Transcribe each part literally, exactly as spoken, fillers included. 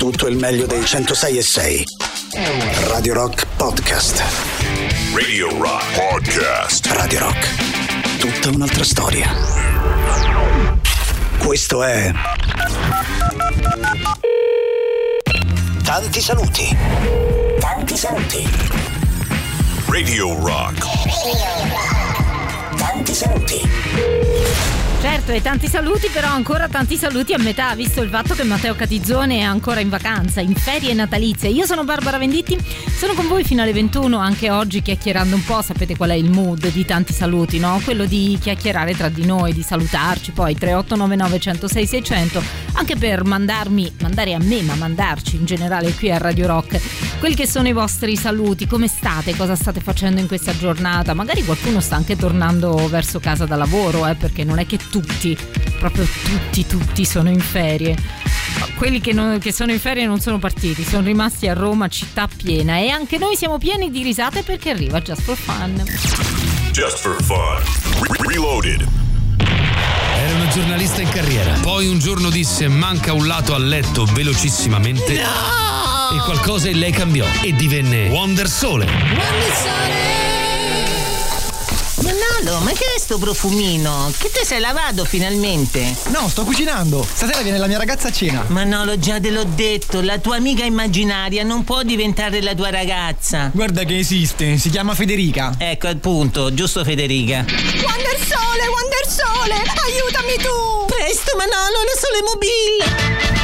tutto il meglio dei centosei e sei. Radio Rock Podcast. Radio Rock Podcast. Radio Rock. Tutta un'altra storia. Questo è Tanti saluti. Tanti saluti. Radio Rock. Tanti saluti. Certo, e tanti saluti, però ancora tanti saluti a metà, visto il fatto che Matteo Catizzone è ancora in vacanza, in ferie natalizie. Io sono Barbara Venditti, sono con voi fino alle ventuno, anche oggi chiacchierando un po'. Sapete qual è il mood di tanti saluti, no? Quello di chiacchierare tra di noi, di salutarci, poi tre otto nove nove uno zero sei sei zero zero, anche per mandarmi, mandare a me, ma mandarci in generale qui a Radio Rock quelli che sono i vostri saluti. Come state? Cosa state facendo in questa giornata? Magari qualcuno sta anche tornando verso casa da lavoro, eh, perché non è che tutti, proprio tutti, tutti sono in ferie. Quelli che, non, che sono in ferie non sono partiti, sono rimasti a Roma, città piena, e anche noi siamo pieni di risate perché arriva Just for Fun. Just for Fun. Re- Reloaded. Era una giornalista in carriera. Poi un giorno disse: manca un lato al letto velocissimamente. No! E qualcosa in lei cambiò e divenne Wonder Sole. Wonder Sole! Manolo, ma che è sto profumino? Che te sei lavato finalmente? No, sto cucinando. Stasera viene la mia ragazza a cena. Manolo, già te l'ho detto, la tua amica immaginaria non può diventare la tua ragazza. Guarda che esiste, si chiama Federica. Ecco, appunto, giusto Federica. Wonder Sole, Wonder Sole, aiutami tu! Presto Manolo, la Sole Mobile!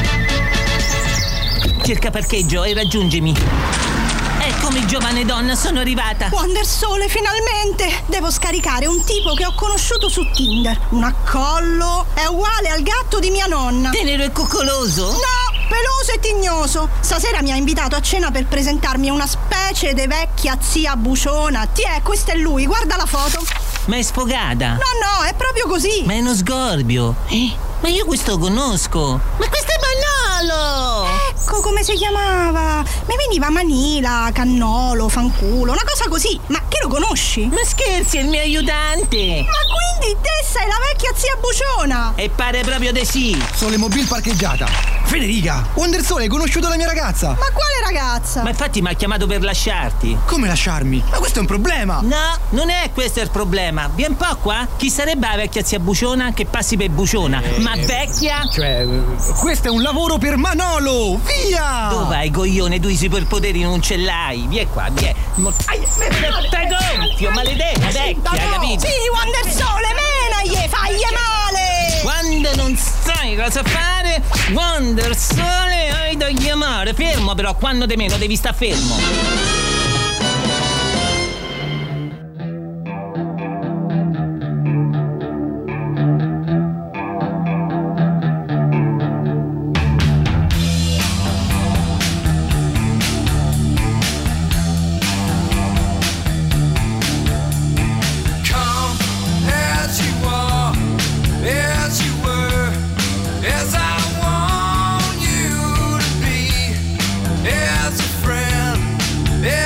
Cerca parcheggio e raggiungimi. Eccomi, giovane donna, sono arrivata. Wonder Sole, finalmente! Devo scaricare un tipo che ho conosciuto su Tinder. Un accollo, è uguale al gatto di mia nonna. Tenero e coccoloso? No, peloso e tignoso. Stasera mi ha invitato a cena per presentarmi una specie di vecchia zia buciona. Tiè, questo è lui, guarda la foto. Ma è sfogata? No, no, è proprio così. Ma è uno sgorbio. Eh, ma io questo conosco. Ma questo è Manolo! Ecco come si chiamava. Mi veniva Manila, Cannolo, Fanculo, una cosa così. Ma che lo conosci? Ma scherzi, è il mio aiutante. Ma quindi te sei la vecchia zia buciona? E pare proprio di sì. Sole Mobile parcheggiata. Federica, Wonder Sole, hai conosciuto la mia ragazza? Ma quale ragazza? Ma infatti mi ha chiamato per lasciarti. Come lasciarmi? Ma questo è un problema. No, non è questo il problema. Vieni un po' qua. Chi sarebbe la vecchia zia buciona che passi per buciona? Eh, Ma vecchia? Cioè, questo è un lavoro per Manolo. Via! Dove vai, coglione? Tu i superpoteri non ce l'hai. Vieni qua, vieni. Stai gonfio, maledetta vecchia, capito? Sì, Wonder Sole, menaglie, fagli male! Quando non sai cosa fare, Wonder Sole, hai da chiamare. Fermo però, quando te meno devi sta fermo. As a friend,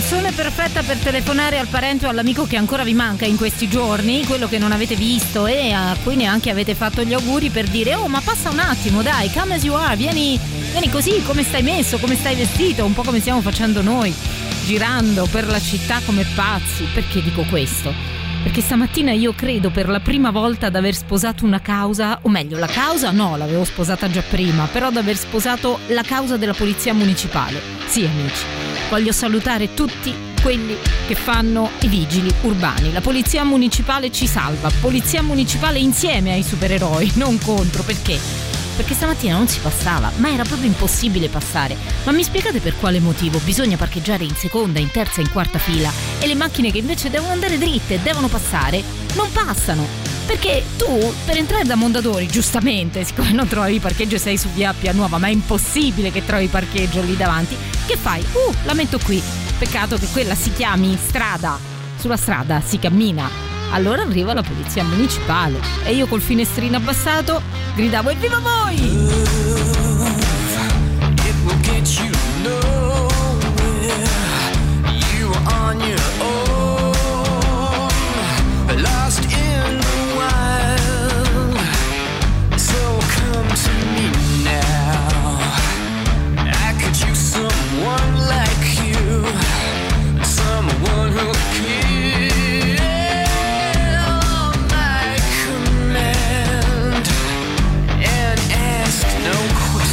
canzone perfetta per telefonare al parente o all'amico che ancora vi manca in questi giorni, quello che non avete visto e a cui neanche avete fatto gli auguri, per dire: oh, ma passa un attimo, dai, come as you are, vieni, vieni così, come stai messo, come stai vestito, un po' come stiamo facendo noi, girando per la città come pazzi. Perché dico questo? Perché stamattina io credo per la prima volta ad aver sposato una causa, o meglio, la causa no, l'avevo sposata già prima, però ad aver sposato la causa della polizia municipale. Sì, amici, voglio salutare tutti quelli che fanno i vigili urbani. La polizia municipale ci salva, polizia municipale insieme ai supereroi, non contro. Perché? Perché stamattina non si passava, ma era proprio impossibile passare. Ma mi spiegate per quale motivo bisogna parcheggiare in seconda, in terza, in quarta fila e le macchine che invece devono andare dritte, devono passare, non passano? Perché tu, per entrare da Mondadori, giustamente, siccome non trovi parcheggio e sei su via Appia Nuova, ma è impossibile che trovi parcheggio lì davanti, che fai? Uh, la metto qui. Peccato che quella si chiami strada. Sulla strada si cammina. Allora arriva la polizia municipale e io col finestrino abbassato gridavo: evviva voi! It will get you nowhere. You are on your own, lost in the wild. So come to me now. I could use someone like you, someone who cares. No question.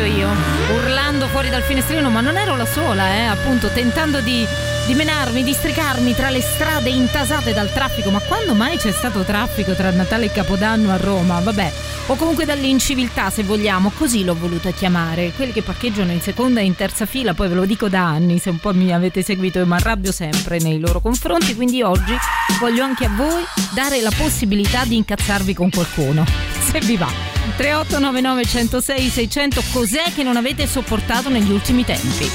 io, urlando fuori dal finestrino, ma non ero la sola, eh, appunto, tentando di, di menarmi, di stricarmi tra le strade intasate dal traffico. Ma quando mai c'è stato traffico tra Natale e Capodanno a Roma? Vabbè, o comunque dall'inciviltà, se vogliamo, così l'ho voluto chiamare. Quelli che parcheggiano in seconda e in terza fila, poi ve lo dico da anni, se un po' mi avete seguito, io mi arrabbio sempre nei loro confronti, quindi oggi voglio anche a voi dare la possibilità di incazzarvi con qualcuno, se vi va. tre otto nove nove uno zero sei sei zero zero, cos'è che non avete sopportato negli ultimi tempi?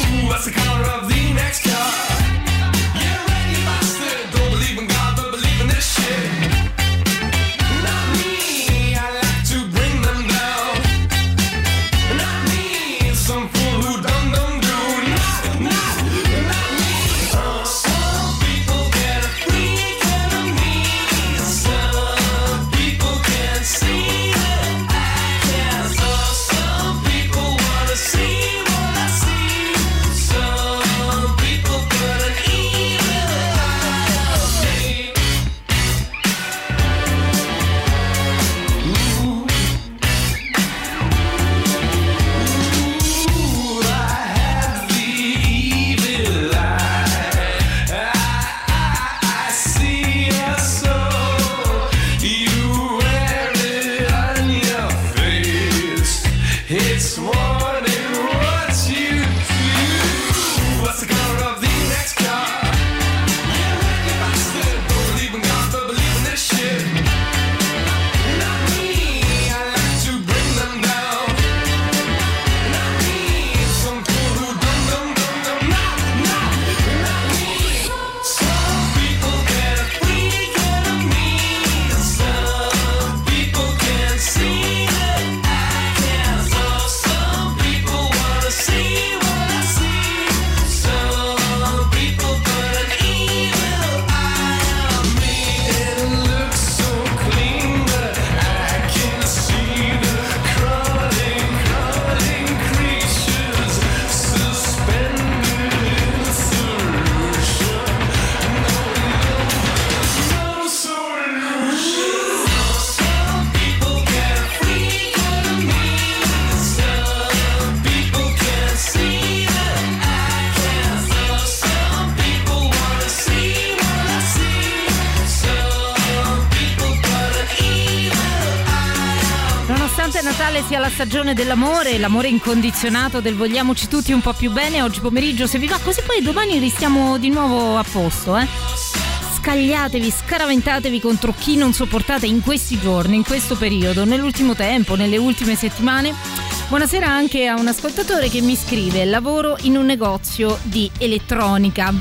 Natale sia la stagione dell'amore, l'amore incondizionato, del vogliamoci tutti un po' più bene oggi pomeriggio, se vi va, così poi domani restiamo di nuovo a posto, eh? Scagliatevi, scaraventatevi contro chi non sopportate in questi giorni, in questo periodo, nell'ultimo tempo, nelle ultime settimane. Buonasera anche a un ascoltatore che mi scrive: lavoro in un negozio di elettronica.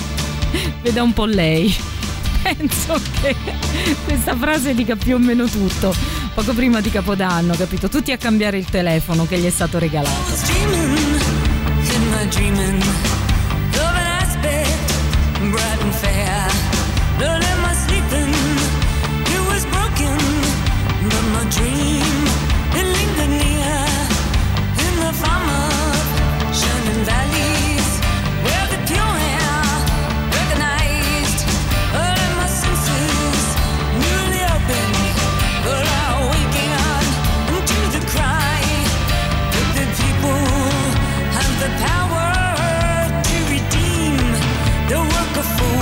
Veda un po' lei. Penso che questa frase dica più o meno tutto. Poco prima di Capodanno, capito? Tutti a cambiare il telefono che gli è stato regalato. Power to redeem the work of fools.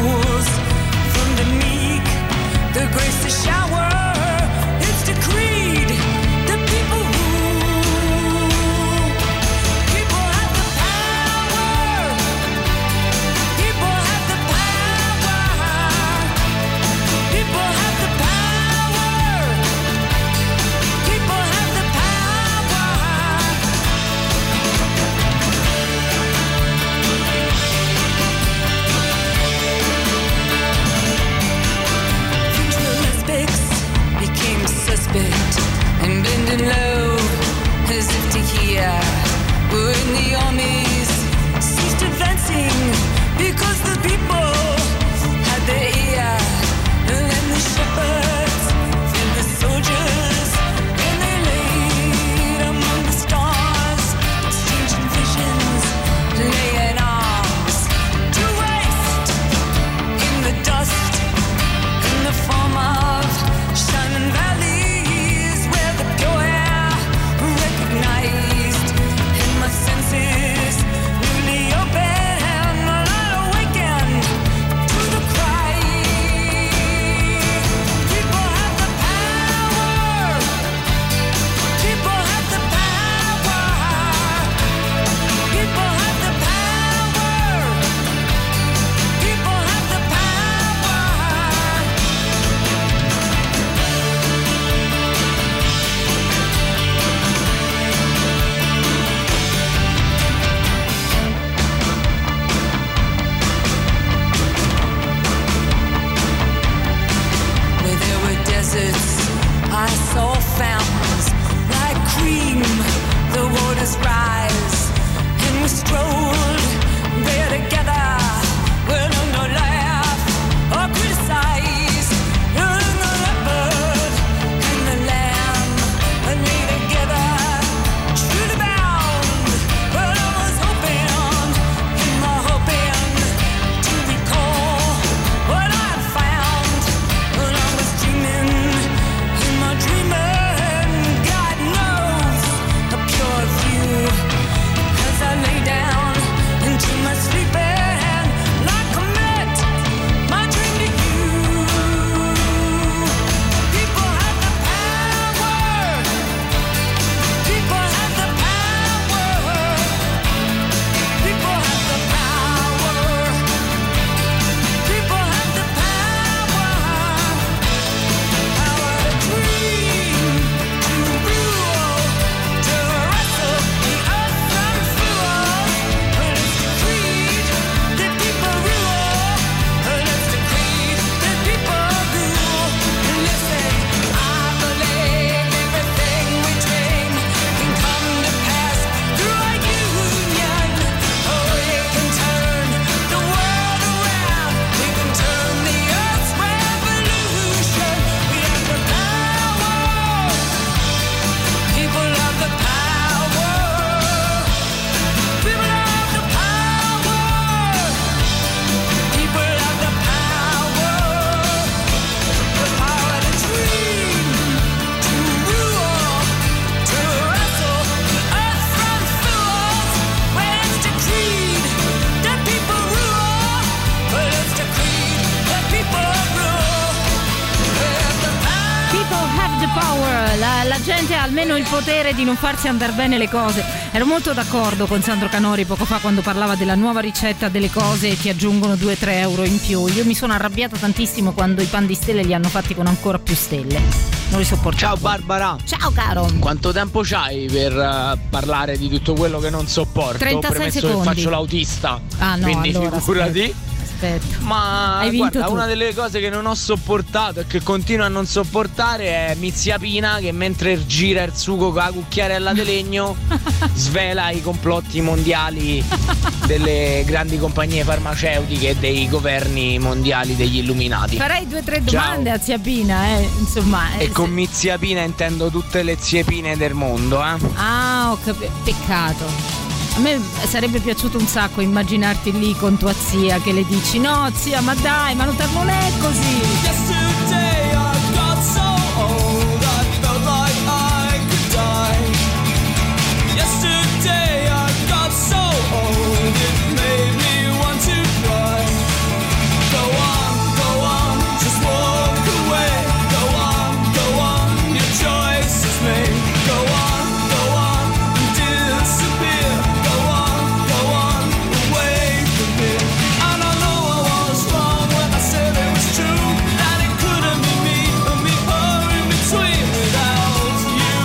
power, la, la gente ha almeno il potere di non farsi andare bene le cose. Ero molto d'accordo con Sandro Canori poco fa quando parlava della nuova ricetta delle cose e ti aggiungono due tre euro in più. Io mi sono arrabbiata tantissimo quando i pan di stelle li hanno fatti con ancora più stelle. Non li sopportavo. Ciao Barbara. Ciao caro. Quanto tempo c'hai per uh, parlare di tutto quello che non sopporto? trentasei Premesso secondi. Che faccio l'autista. Ah no, quindi allora, figurati. Aspetta. Aspetta. Ma Hai vinto guarda, tu. una delle cose che non ho sopportato e che continuo a non sopportare è Mizia Pina che mentre gira il sugo con la cucchiarella di legno svela i complotti mondiali delle grandi compagnie farmaceutiche e dei governi mondiali degli illuminati. Farei due o tre domande Ciao. a Zia Pina, eh. Insomma. Eh, E con se... Mizia Pina intendo tutte le zie Pine del mondo, eh? Ah, ho capito. Peccato. A me sarebbe piaciuto un sacco immaginarti lì con tua zia che le dici: no zia, ma dai, ma non non è così. Yesterday I got so old I felt like I could die. Yesterday I got so old it made me want to cry. Go on, go on, just walk away. Go on, go on, your choice is made. Go on, go on, and disappear. Go on, go on, away from here. And I know I was wrong when I said it was true, that it couldn't be me and me her in between without you,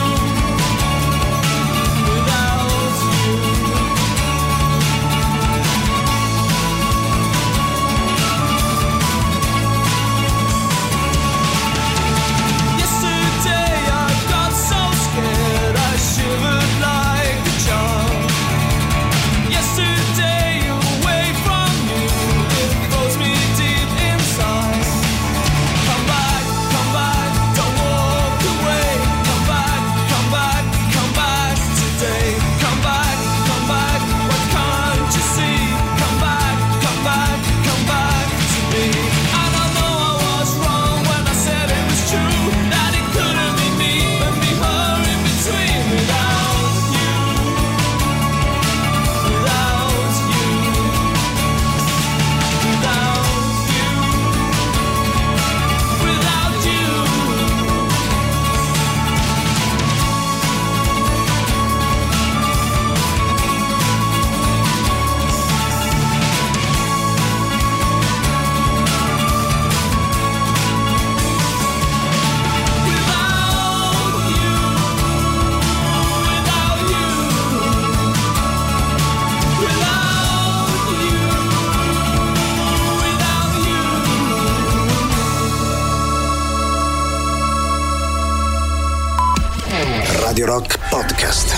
without you. Yesterday I got so scared I shivered like a child. Yesterday away from you, it froze me deep inside. Come back, come back, don't walk away. Come back, come back, come back today. Come back, come back, what can't you see? Come back, come back, come back to me. And I know I was wrong when I said it was true, that it couldn't be me and be her in between without you, without you, without you, without you. Radio Rock Podcast.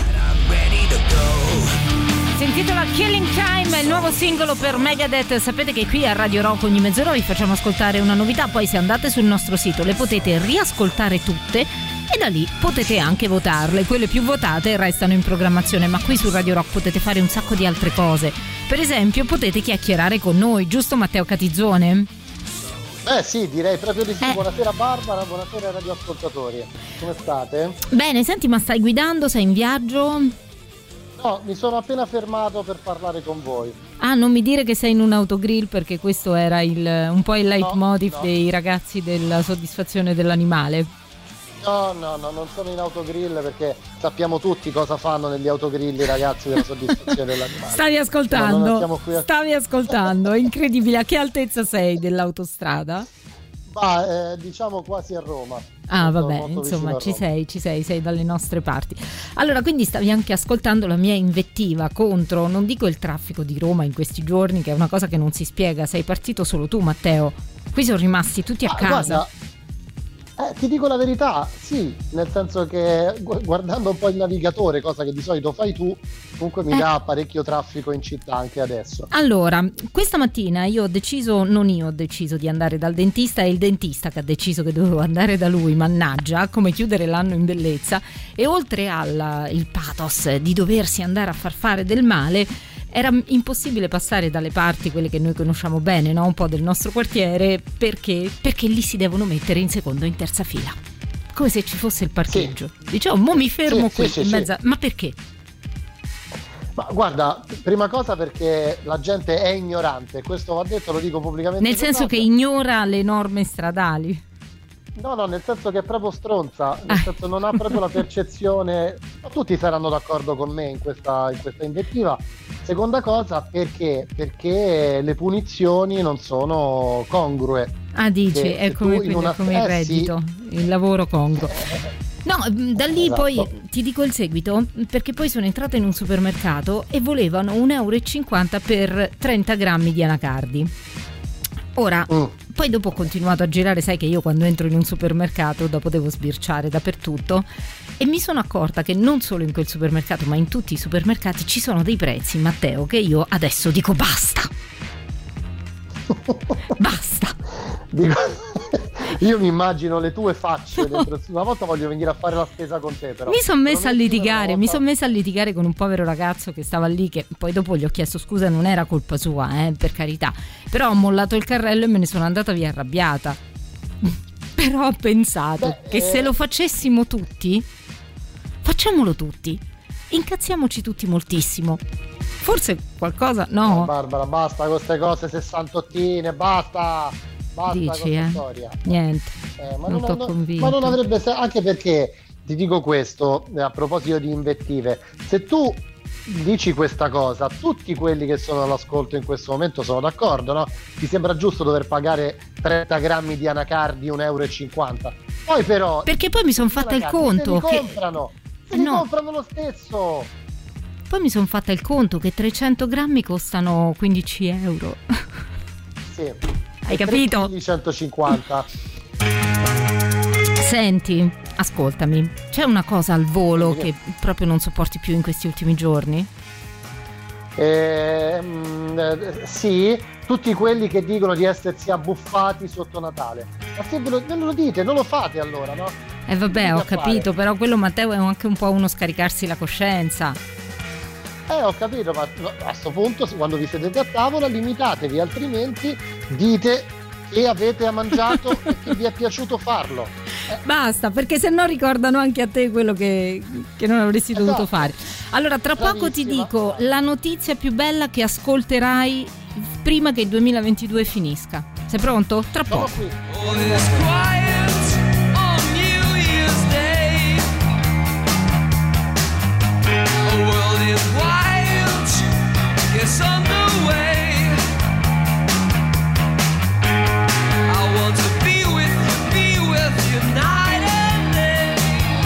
Si intitola Killing Time, è il nuovo singolo per Megadeth. Sapete che qui a Radio Rock ogni mezz'ora vi facciamo ascoltare una novità, poi se andate sul nostro sito le potete riascoltare tutte e da lì potete anche votarle. Quelle più votate restano in programmazione, ma qui su Radio Rock potete fare un sacco di altre cose. Per esempio potete chiacchierare con noi, giusto Matteo Catizzone? Eh sì, direi proprio di sì. Eh. Buonasera Barbara, buonasera radioascoltatori. Come state? Bene, senti, ma stai guidando? Sei in viaggio? No, mi sono appena fermato per parlare con voi. Ah, non mi dire che sei in un autogrill, perché questo era il, un po' il leitmotiv no. dei ragazzi della soddisfazione dell'animale. No, no, no, non sono in autogrill perché sappiamo tutti cosa fanno negli autogrill i ragazzi della soddisfazione dell'animale. Stavi ascoltando? No, non stiamo qui a... Stavi ascoltando? È incredibile. A che altezza sei dell'autostrada? Ma eh, diciamo quasi a Roma. Ah, Molto, vabbè, molto insomma, vicino a ci Roma. sei, ci sei, sei dalle nostre parti. Allora, quindi stavi anche ascoltando la mia invettiva contro, non dico il traffico di Roma in questi giorni, che è una cosa che non si spiega. Sei partito solo tu, Matteo. Qui sono rimasti tutti a Ah, casa. guarda, eh, ti dico la verità, sì, nel senso che gu- guardando un po' il navigatore, cosa che di solito fai tu, comunque mi Eh. dà parecchio traffico in città anche adesso. Allora, questa mattina io ho deciso, non io ho deciso di andare dal dentista, è il dentista che ha deciso che dovevo andare da lui, mannaggia, come chiudere l'anno in bellezza. E oltre al il pathos di doversi andare a far fare del male, era impossibile passare dalle parti, quelle che noi conosciamo bene, no? Un po' del nostro quartiere, perché? Perché lì si devono mettere in seconda o in terza fila, come se ci fosse il parcheggio. Sì. Dicevo, mo mi fermo Sì, qui sì, in sì, mezzo a... sì. Ma perché? Ma guarda, prima cosa perché la gente è ignorante, questo va detto, lo dico pubblicamente. Nel per senso che radio. ignora le norme stradali. No, no, nel senso che è proprio stronza, nel senso non ha proprio la percezione. Tutti saranno d'accordo con me in questa, in questa invettiva. Seconda cosa, perché? Perché le punizioni non sono congrue. Ah, dici, Che- è che come, tu in quindi una- è come il eh, reddito, il lavoro congruo. No, da lì Esatto. poi ti dico il seguito, perché poi sono entrata in un supermercato e volevano un euro e cinquanta per trenta grammi di anacardi. Ora, Mm. poi dopo ho continuato a girare, sai che io quando entro in un supermercato dopo devo sbirciare dappertutto e mi sono accorta che non solo in quel supermercato ma in tutti i supermercati ci sono dei prezzi, Matteo, che io adesso dico basta. Basta. Dico, io mi immagino le tue facce dentro. Una volta voglio venire a fare la spesa con te, però Mi sono messa a Promettimi una litigare, volta- mi sono messa a litigare con un povero ragazzo che stava lì, che poi dopo gli ho chiesto scusa, non era colpa sua, eh, per carità. Però ho mollato il carrello e me ne sono andata via arrabbiata. Però ho pensato Beh, che eh, se lo facessimo tutti, facciamolo tutti. Incazziamoci tutti moltissimo. Forse qualcosa, no? Barbara, basta con queste cose sessantottine, basta, basta Dici, con questa eh? storia. Niente. Eh, ma, Non non, t'ho non- convinto. ma non avrebbe senso, anche perché ti dico questo, eh, a proposito di invettive, se tu dici questa cosa, tutti quelli che sono all'ascolto in questo momento sono d'accordo, no? Ti sembra giusto dover pagare trenta grammi di anacardi un euro e cinquanta? Poi però Perché poi mi sono fatta il anacardi conto se li che comprano, se Eh, li no. comprano lo stesso. poi mi sono fatta il conto che trecento grammi costano quindici euro. Sì. Hai capito? centocinquanta. Senti, ascoltami, c'è una cosa al volo che proprio non sopporti più in questi ultimi giorni? Eh, mm, eh, sì, tutti quelli che dicono di essersi abbuffati sotto Natale. Ma se ve lo, non lo dite, non lo fate allora, no? Eh vabbè, ho Che capito, fare? però quello, Matteo, è anche un po' uno scaricarsi la coscienza. Eh, ho capito, ma no, a sto punto, quando vi sedete a tavola, limitatevi, altrimenti dite che avete mangiato e che vi è piaciuto farlo. Basta, perché se no ricordano anche a te quello che, che non avresti Esatto. dovuto fare. Allora, tra poco ti Bravissima. dico la notizia più bella che ascolterai prima che il duemilaventidue finisca. Sei pronto? Tra Sono poco. qui. All is quiet on New Year's Day. The world is wild, it's on the way. I want to be with you, be with you night and day.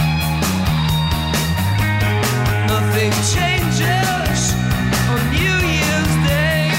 Nothing changes on New Year's Day.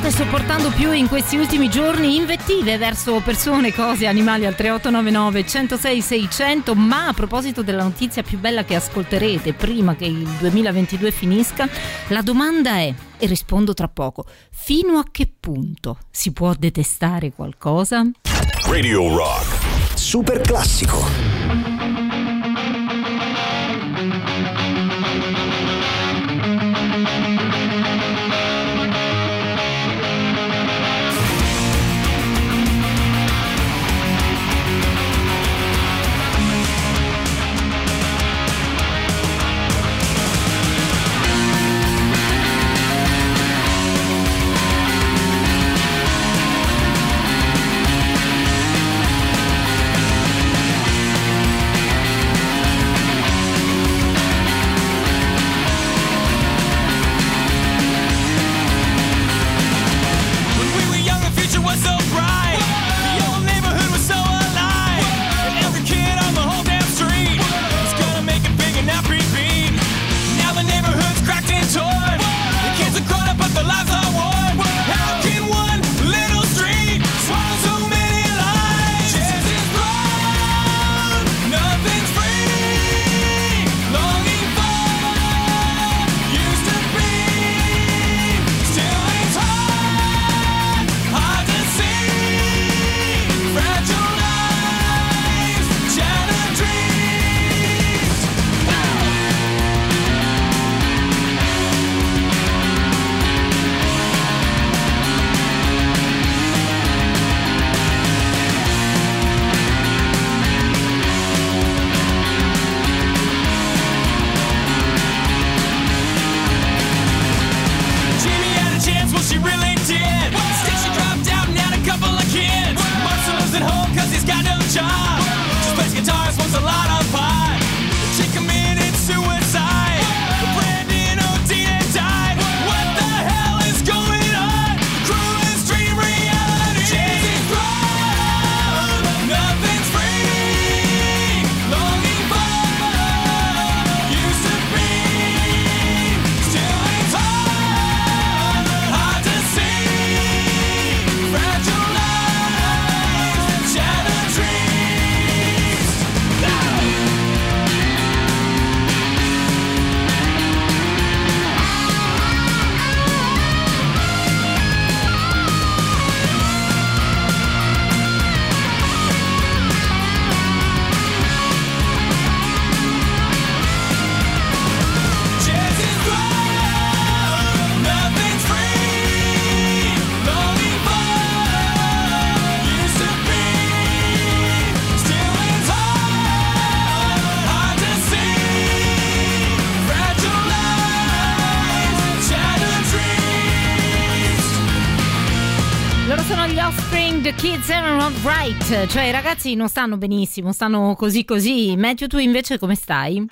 state sopportando più in questi ultimi giorni? Invettive verso persone, cose, animali al tre otto nove nove uno zero sei sei zero zero. Ma a proposito della notizia più bella che ascolterete prima che il duemilaventidue finisca, la domanda è, e rispondo tra poco, fino a che punto si può detestare qualcosa? Radio Rock. Super classico. The kids are not right, cioè i ragazzi non stanno benissimo, stanno così così. Matthew, tu invece come stai?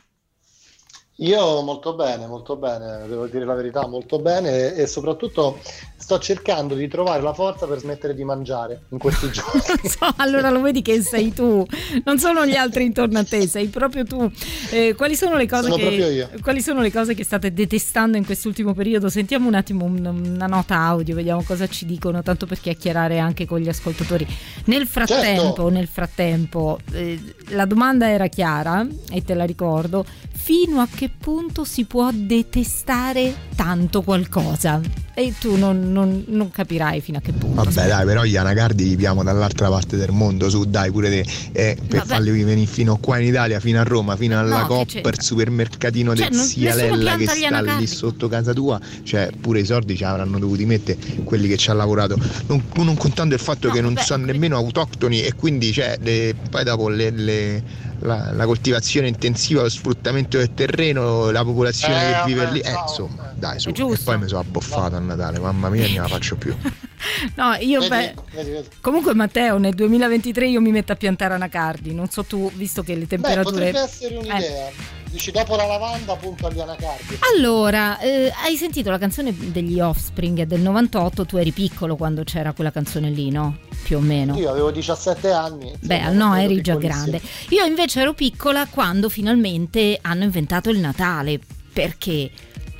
Io molto bene, molto bene, devo dire la verità, molto bene, e soprattutto sto cercando di trovare la forza per smettere di mangiare in questi giorni. So, allora lo vedi che sei tu, non sono gli altri intorno a te, sei proprio tu. Eh, quali sono le cose sono che proprio io. Quali sono le cose che state detestando in quest'ultimo periodo? Sentiamo un attimo un, una nota audio, vediamo cosa ci dicono, tanto per chiacchierare anche con gli ascoltatori. Nel frattempo, certo. nel frattempo eh, la domanda era chiara e te la ricordo: fino a che punto si può detestare tanto qualcosa? E tu non, non, non capirai fino a che punto. Vabbè dai, però gli anacardi li viviamo dall'altra parte del mondo, su dai pure te, eh, per Vabbè. farli venire fino qua in Italia, fino a Roma, fino alla No, che Coop, c'è? per supermercatino Cioè, del non- zia nessuno Lella che pianta gli sta anacardi. lì sotto casa tua, cioè pure i soldi ci avranno dovuti mettere quelli che ci hanno lavorato, non, non contando il fatto No, che non vabbè, sono que- nemmeno autoctoni, e quindi cioè, le- poi dopo le, le- la, la coltivazione intensiva, lo sfruttamento del terreno, la popolazione Eh, che vive vabbè, lì, eh ciao. insomma dai su, È giusto. e poi mi sono abboffato a Natale, mamma mia, non la faccio più. No, io Vedi, beh, vedi, vedi. comunque Matteo, nel duemilaventitré io mi metto a piantare anacardi, non so tu, visto che le Beh, temperature... potrebbe essere un'idea. Eh. Dici dopo la lavanda appunto agli anacardi. Allora, eh, hai sentito la canzone degli Offspring del novantotto? Tu eri piccolo quando c'era quella canzone lì, no? Più o meno. Io avevo diciassette anni. Beh, insomma, no, ero eri già piccolissimo. grande. Io invece ero piccola quando finalmente hanno inventato il Natale. Perché?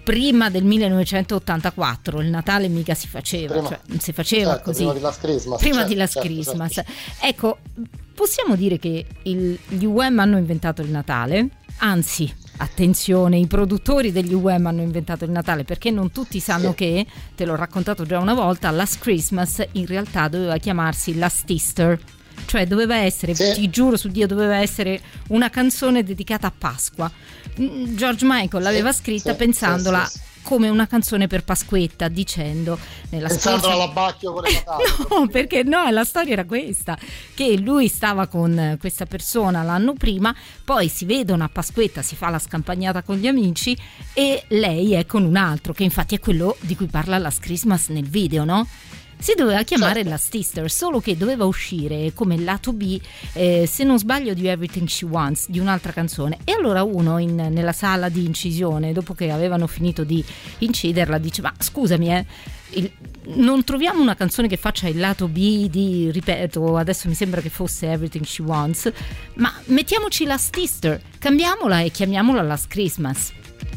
prima del millenovecentottantaquattro, il Natale mica si faceva, Prima- cioè non si faceva certo, così. prima di Last Christmas, Prima certo, di Last certo, Christmas. certo. Ecco, possiamo dire che il- gli U M hanno inventato il Natale? Anzi, attenzione, i produttori degli U M hanno inventato il Natale, perché non tutti sanno Sì. che, te l'ho raccontato già una volta, Last Christmas in realtà doveva chiamarsi Last Easter. Cioè doveva essere, Sì. ti giuro su Dio, doveva essere una canzone dedicata a Pasqua. Mm, George Michael l'aveva scritta sì, pensandola sì, sì, come una canzone per Pasquetta, dicendo nella Pensandola scorsa... all'abbacchio con le patate. No, perché no, la storia era questa, che lui stava con questa persona l'anno prima, poi si vedono a Pasquetta, si fa la scampagnata con gli amici e lei è con un altro, che infatti è quello di cui parla Last Christmas nel video, no? Si doveva chiamare Certo. Last Easter, solo che doveva uscire come lato B, eh, se non sbaglio, di Everything She Wants, di un'altra canzone. E allora uno in- nella sala di incisione, dopo che avevano finito di inciderla, dice: ma scusami, eh, il- non troviamo una canzone che faccia il lato B di, ripeto, adesso mi sembra che fosse Everything She Wants, ma mettiamoci Last Easter, cambiamola e chiamiamola Last Christmas.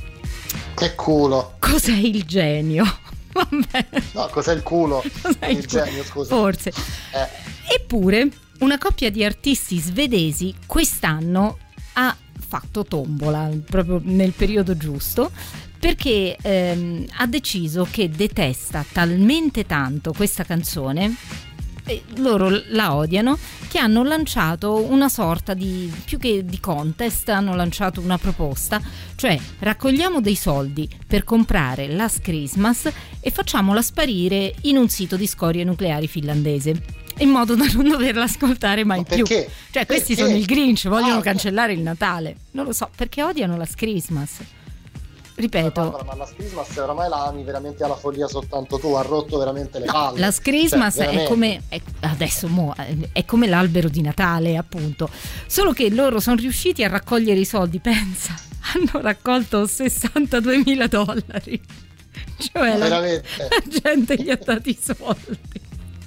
Che culo. Cos'è il genio? Vabbè. No, cos'è il culo? Cos'è il il culo? genio, scusa. Forse. Eh. Eppure una coppia di artisti svedesi quest'anno ha fatto tombola proprio nel periodo giusto, perché ehm, ha deciso che detesta talmente tanto questa canzone, e loro la odiano, che hanno lanciato una sorta di, più che di contest, hanno lanciato una proposta, cioè raccogliamo dei soldi per comprare Last Christmas e facciamola sparire in un sito di scorie nucleari finlandese, in modo da non doverla ascoltare mai Ma più. perché? Cioè questi Perché? sono il Grinch, vogliono Ah, cancellare il Natale. Non lo so, perché odiano Last Christmas. Ripeto, Barbara, ma la Christmas oramai la ami veramente alla follia soltanto tu, ha rotto veramente le no, palle. la Christmas Cioè, è veramente. come è, adesso mo, è come l'albero di Natale, appunto, solo che loro sono riusciti a raccogliere i soldi, pensa, hanno raccolto sessantaduemila dollari, cioè la, Veramente. la gente gli ha dato i soldi.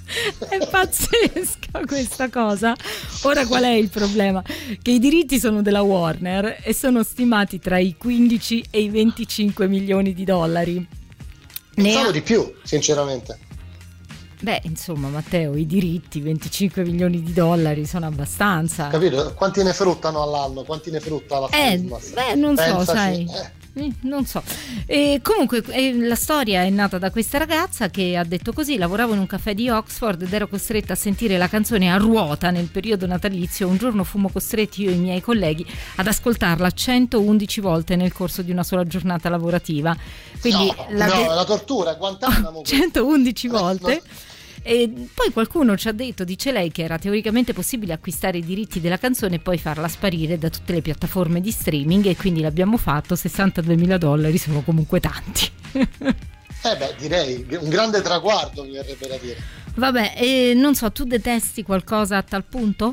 È pazzesca questa cosa. Ora qual è il problema? Che i diritti sono della Warner e sono stimati tra i quindici e i venticinque milioni di dollari. Ne Pensavo ha- di più, sinceramente. Beh, insomma, Matteo, i diritti, venticinque milioni di dollari sono abbastanza. Capito? Quanti ne fruttano all'anno? Quanti ne frutta la Eh, Christmas? beh, non so, Pensaci. sai. Eh. Eh, non so. E comunque eh, la storia è nata da questa ragazza che ha detto così: lavoravo in un caffè di Oxford ed ero costretta a sentire la canzone a ruota nel periodo natalizio. Un giorno fummo costretti io e i miei colleghi ad ascoltarla centoundici volte nel corso di una sola giornata lavorativa. Quindi No, la no, de- è la tortura, è Guantanamo. centoundici Eh, volte. no. E poi qualcuno ci ha detto, dice lei, che era teoricamente possibile acquistare i diritti della canzone e poi farla sparire da tutte le piattaforme di streaming, e quindi l'abbiamo fatto. Sessantaduemila dollari sono comunque tanti. Eh beh, direi un grande traguardo, mi verrebbe da dire. Vabbè, e non so, tu detesti qualcosa a tal punto?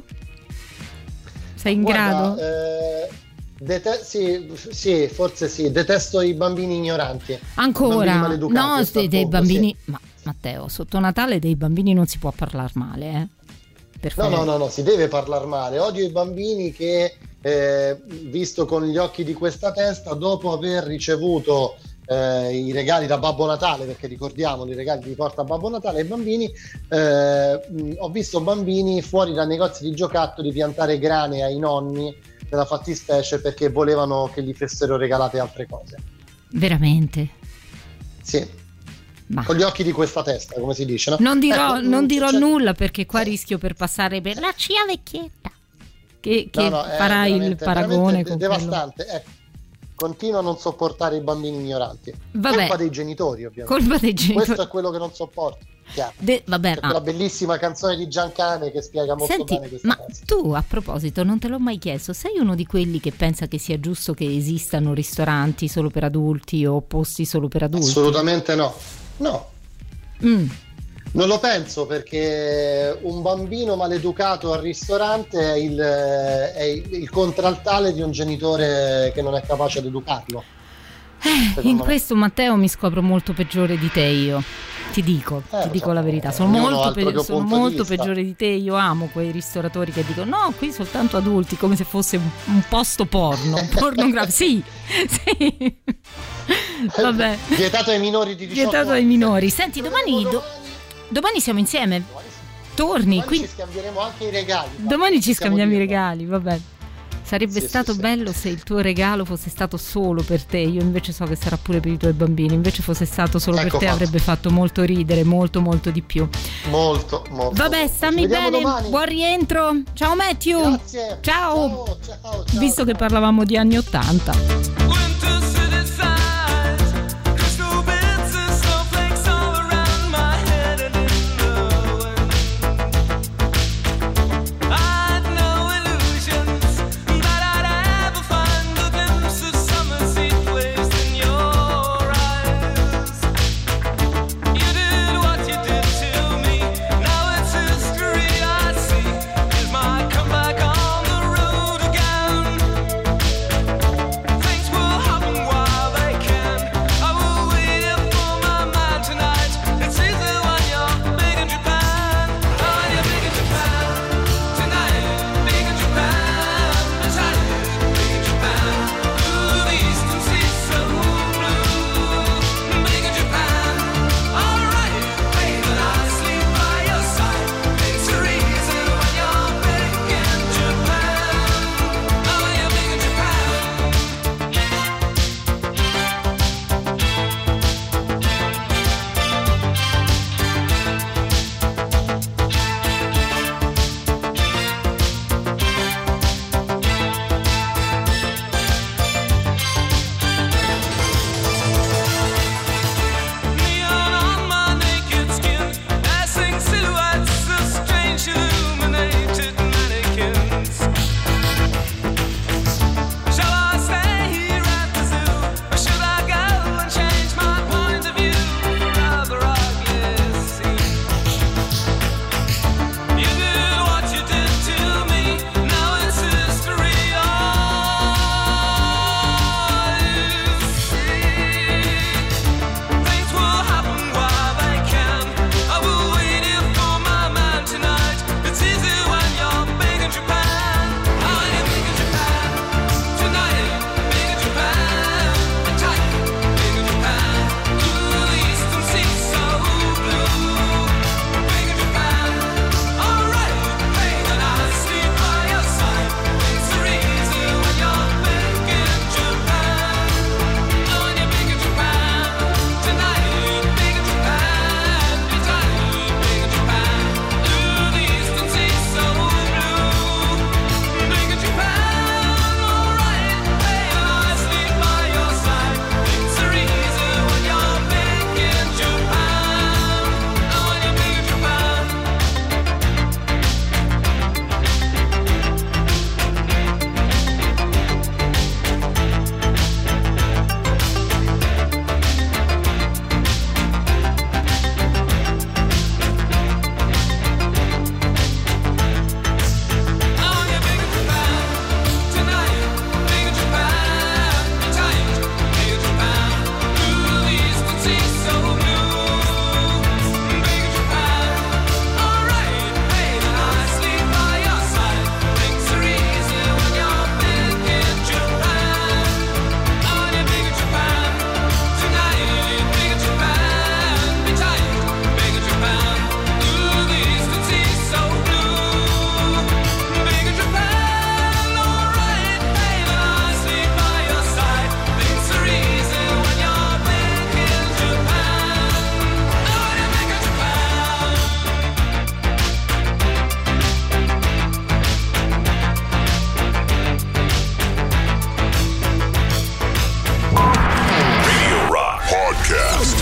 Sei in Guarda, grado? eh, dete- sì, sì, forse sì, detesto i bambini ignoranti. Ancora? bambini maleducati, No, a tal dei, dei punto, bambini... sì. Ma Matteo, sotto Natale dei bambini non si può parlare male, eh? Per No, favore. no, no, no, si deve parlare male. Odio i bambini che, eh, visto con gli occhi di questa testa, dopo aver ricevuto eh, i regali da Babbo Natale, perché ricordiamo i regali li porta Babbo Natale ai bambini, eh, mh, ho visto bambini fuori dai negozi di giocattoli piantare grane ai nonni, nella fattispecie, perché volevano che gli fossero regalate altre cose. Veramente? Sì. Ma... Con gli occhi di questa testa, come si dice, no? Non dirò, Ecco, non dirò cioè- nulla, perché qua rischio per passare per la cia vecchietta che, che No, no, è farà il veramente- paragone veramente con devastante. Ecco, continuo a non sopportare i bambini ignoranti. Vabbè. Colpa dei genitori, ovviamente. Colpa dei genitori. Questo è quello che non sopporto. Chiaro. De- vabbè, C'è ma- quella bellissima canzone di Giancane che spiega molto Senti, bene questa ma cosa. tu a proposito, non te l'ho mai chiesto, sei uno di quelli che pensa che sia giusto che esistano ristoranti solo per adulti o posti solo per adulti? Assolutamente no. No, Mm. non lo penso, perché un bambino maleducato al ristorante è il, è il, il contraltare di un genitore che non è capace di educarlo. In Secondo me. questo, Matteo, mi scopro molto peggiore di te io. Ti dico, Eh, ti lo dico so, la verità, sono ognuno ha molto, il pe- proprio sono punto di molto vista. peggiore di te. Io amo quei ristoratori che dicono no, qui soltanto adulti, come se fosse un, un posto porno, pornografico. Sì, sì. Vabbè. Vietato ai minori di diciotto Vietato anni. ai minori. Senti, domani, do- domani siamo insieme. Torni. Domani Quindi ci scambieremo anche i regali. domani ci Possiamo scambiamo i dirlo. regali, vabbè. Sarebbe Sì, stato sì, sì. bello se il tuo regalo fosse stato solo per te. Io invece so che sarà pure per i tuoi bambini. Invece fosse stato solo Ecco per te fatto. avrebbe fatto molto ridere, molto molto di più. Molto, molto. Vabbè, molto. stammi Ci vediamo bene. domani. Buon rientro. Ciao Matthew. Grazie. Ciao. Ciao, ciao, ciao. Visto che parlavamo di anni Ottanta. Winter city sighs, crystal bits and snowflakes all around my head and in the wind. I'd no illusions that I'd ever find a glimpse of summer seed placed in your eyes. You did what you did to me, now it's history I see. Is my comeback on the road again? Things will happen while they can. I will wait for my man tonight. It's easy when you're big in Japan. Oh, when you're big in Japan. Tonight, big in Japan. Tonight, big in Japan. Ooh, the eastern sea's so blue. Big in Japan. Alright, baby, I'll sleep by your side. Things are easy when you're big in Japan. Oh, when you're big in Japan. Neon on my naked skin, passing silhouettes of strange illuminated mannequins. Shall I stay here at the zoo, or should I go and change my point of view for rather ugly scene? You did what you did to me, now it's history. All you see. Things will happen while they can. I will wait here for my man tonight. It's easy when you're big in Japan. Oh, when you're big in Japan. Tonight, big in Japan. And tight, big in Japan. Ooh, the eastern sea's so blue. Big in Japan. Alright, hey, then I'll sleep by your side. Things are easy when you're big in Japan. Oh, when you're big in Japan. Tonight, big in Japan. Tonight, big in Japan. Ooh, the eastern sea's so blue. Big in Japan. Alright, hey, and I'll sleep by your side. Things are easy when you're big in Japan. Oh, when you're big in Japan. Oh, when you're big in Japan. Tonight, big in Japan. Tonight, big in Japan. Ooh, the eastern sea's so blue. Big in Japan. Alright, hey, then I'll sleep by your side. Things are easy when you're big in Japan. Oh, when you're big in Japan. Tonight, big in Japan. Tonight, big in Japan. Ooh, the eastern sea's so blue. Big in Japan. Alright, hey, then I'll sleep by your side. Things are easy when you're big in Japan. Oh, when you're big in Japan. Radio Rock Podcast.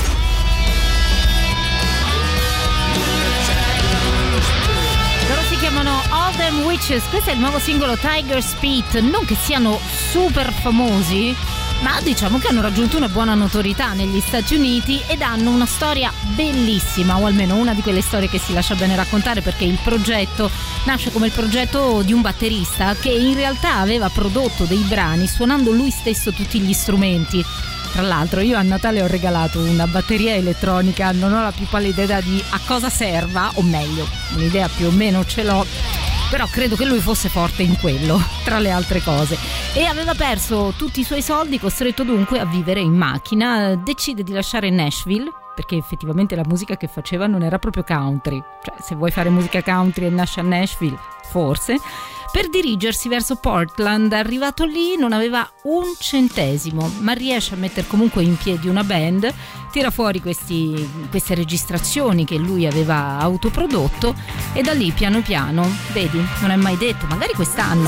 Loro si chiamano All Them Witches. Questo è il nuovo singolo Tiger Spit. Non che siano super famosi, ma diciamo che hanno raggiunto una buona notorietà negli Stati Uniti ed hanno una storia bellissima, o almeno una di quelle storie che si lascia bene raccontare, perché il progetto nasce come il progetto di un batterista che in realtà aveva prodotto dei brani suonando lui stesso tutti gli strumenti. Tra l'altro io a Natale ho regalato una batteria elettronica, non ho la più pallida idea di a cosa serva, o meglio, un'idea più o meno ce l'ho, però credo che lui fosse forte in quello, tra le altre cose, e aveva perso tutti i suoi soldi, costretto dunque a vivere in macchina. Decide di lasciare Nashville, perché effettivamente la musica che faceva non era proprio country, cioè se vuoi fare musica country e nasce a Nashville, forse, per dirigersi verso Portland. Arrivato lì non aveva un centesimo, ma riesce a mettere comunque in piedi una band, tira fuori questi, queste registrazioni che lui aveva autoprodotto, e da lì piano piano, vedi, non è mai detto, magari quest'anno.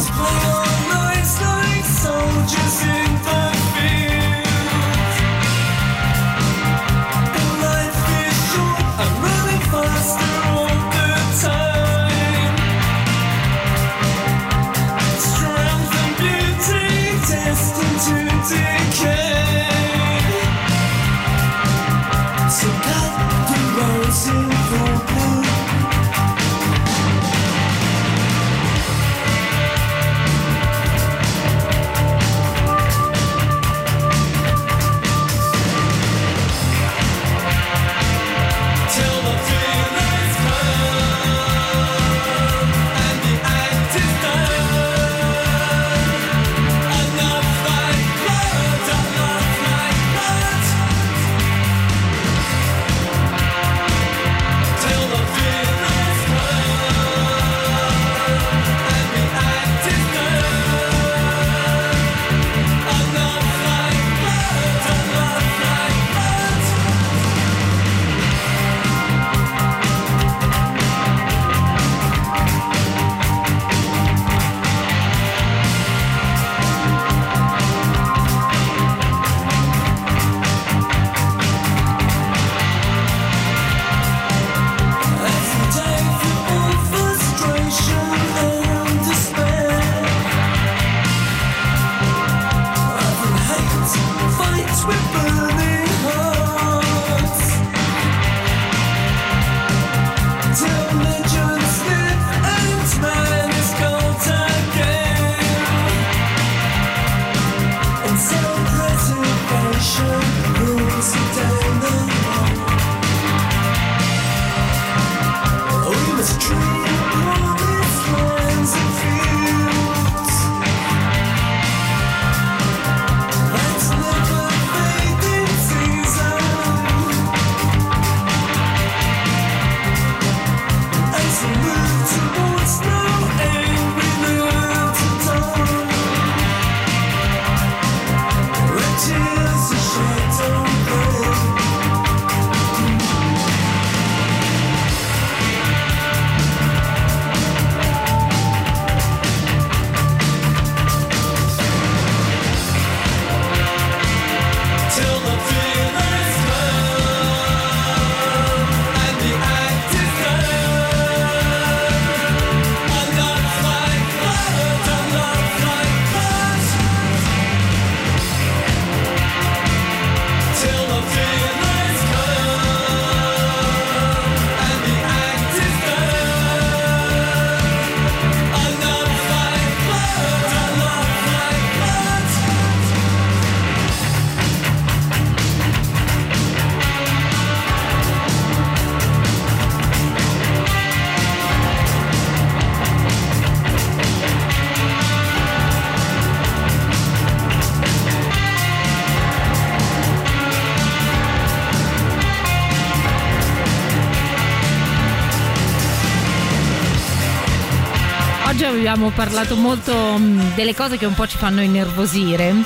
Oggi abbiamo parlato molto delle cose che un po' ci fanno innervosire.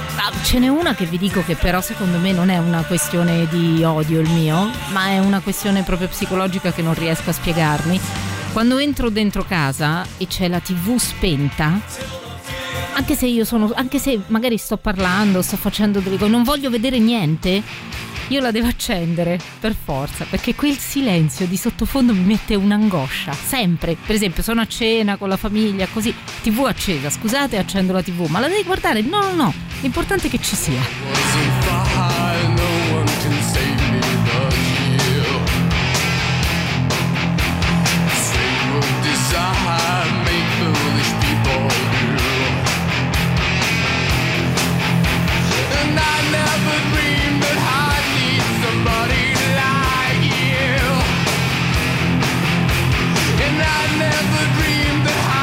Ce n'è una che vi dico che però secondo me non è una questione di odio il mio, ma è una questione proprio psicologica che non riesco a spiegarmi. Quando entro dentro casa e c'è la tivù spenta, anche se io sono, anche se magari sto parlando, sto facendo delle cose, non voglio vedere niente, io la devo accendere per forza, perché quel silenzio di sottofondo mi mette un'angoscia sempre. Per esempio sono a cena con la famiglia, così, tivù accesa, scusate, accendo la tivù, ma la devi guardare? No no no, l'importante è che ci sia. Never dreamed that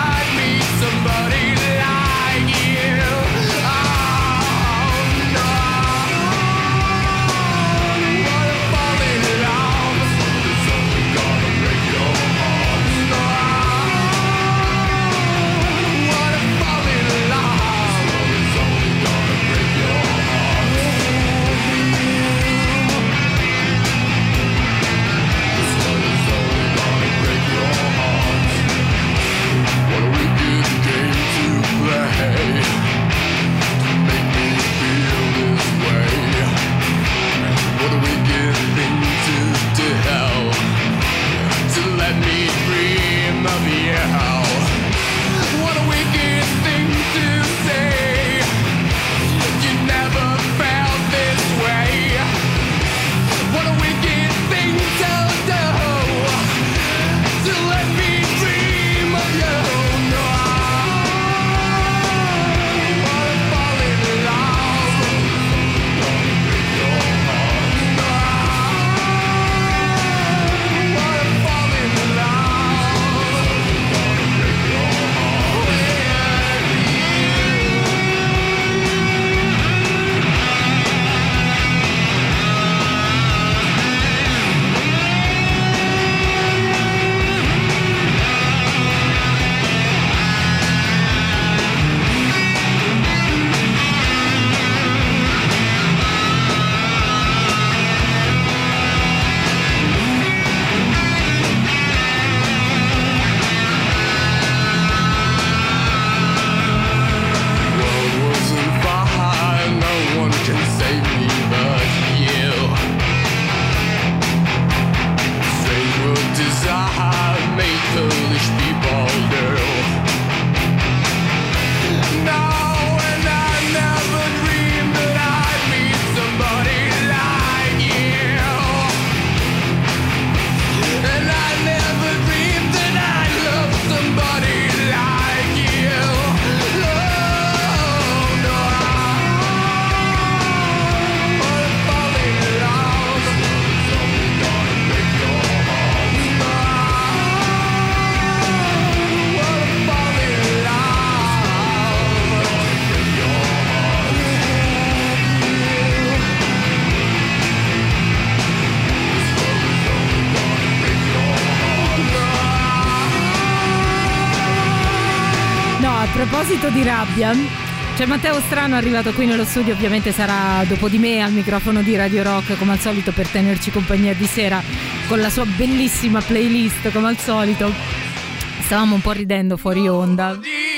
proposito di rabbia, c'è Matteo Strano arrivato qui nello studio, ovviamente sarà dopo di me al microfono di Radio Rock come al solito per tenerci compagnia di sera con la sua bellissima playlist come al solito. Stavamo un po' ridendo fuori onda.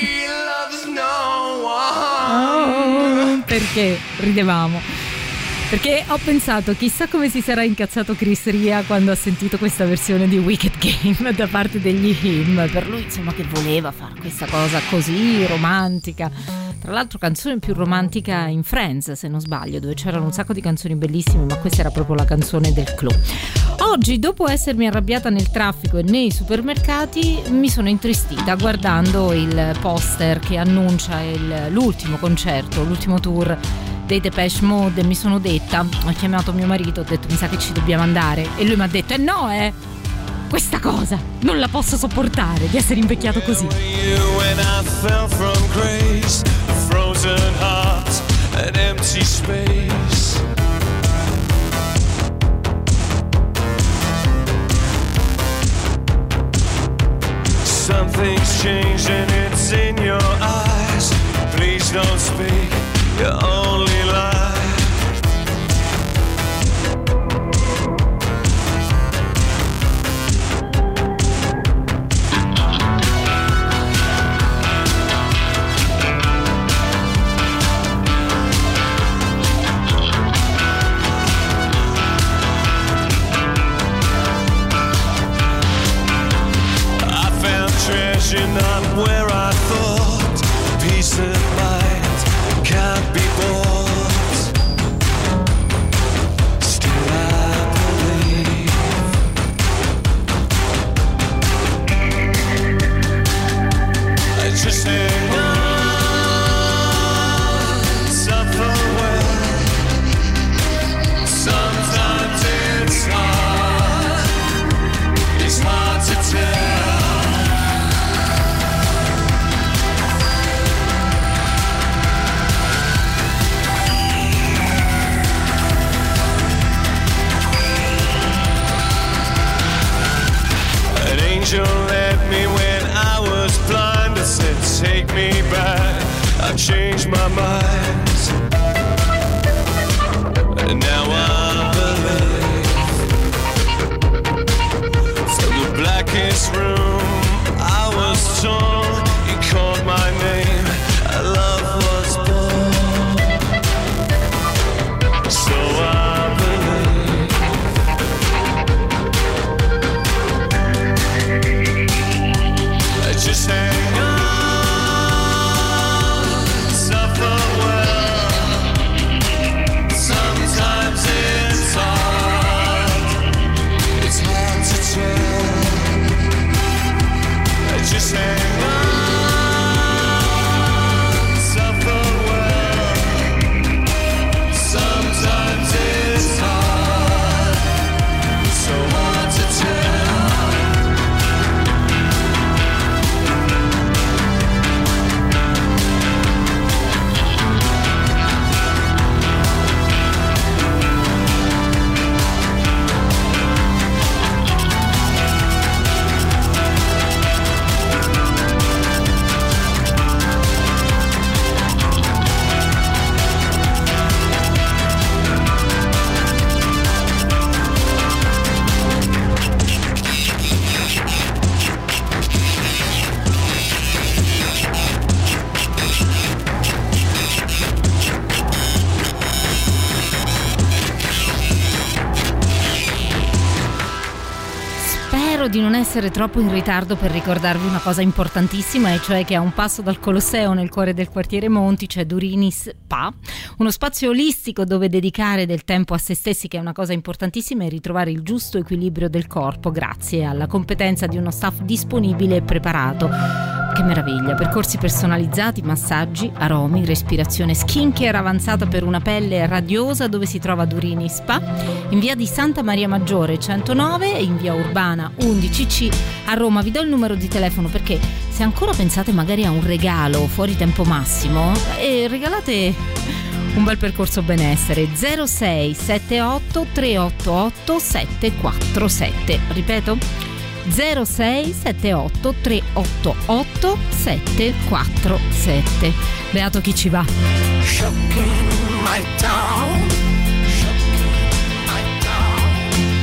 Oh, perché ridevamo? Perché ho pensato, chissà come si sarà incazzato Chris Ria quando ha sentito questa versione di Wicked Game da parte degli Him. Per lui, insomma, che voleva fare questa cosa così romantica. Tra l'altro canzone più romantica in Friends, se non sbaglio, dove c'erano un sacco di canzoni bellissime, ma questa era proprio la canzone del clou. Oggi, dopo essermi arrabbiata nel traffico e nei supermercati, mi sono intristita guardando il poster che annuncia il, l'ultimo concerto, l'ultimo tour dei Depeche Mode, e mi sono detta, ho chiamato mio marito, ho detto mi sa che ci dobbiamo andare, e lui mi ha detto eh no, eh questa cosa non la posso sopportare di essere invecchiato così. Something's changed and it's in your eyes. Please don't speak, you only lie. Not where I thought. Peace of mind can't be bought. Still I believe. I just hang on, suffer well. Sometimes it's hard. It's hard to tell. Angel led me when I was blind. I said, take me back. I've changed my mind. And now I believe. From the blackest room I was torn. You called my name. Our love was born. So I believe. Just hang on, suffer well. Sometimes it's hard, it's hard to tell. Just hang on, suffer well. Sometimes it's hard, so hard to tell. Di non essere troppo in ritardo per ricordarvi una cosa importantissima, e cioè che a un passo dal Colosseo, nel cuore del quartiere Monti, c'è Durini Spa, uno spazio olistico dove dedicare del tempo a se stessi, che è una cosa importantissima, e ritrovare il giusto equilibrio del corpo grazie alla competenza di uno staff disponibile e preparato. Che meraviglia! Percorsi personalizzati, massaggi, aromi, respirazione, skincare avanzata per una pelle radiosa, dove si trova Durini Spa in via di Santa Maria Maggiore centonove e in via Urbana undici C a Roma. Vi do il numero di telefono perché se ancora pensate magari a un regalo fuori tempo massimo, eh, regalate un bel percorso benessere. Zero sei sette otto tre otto otto sette quattro sette, ripeto zero sei sette otto tre otto otto sette quattro sette. Beato chi ci va. Shocking my town, shocking my town.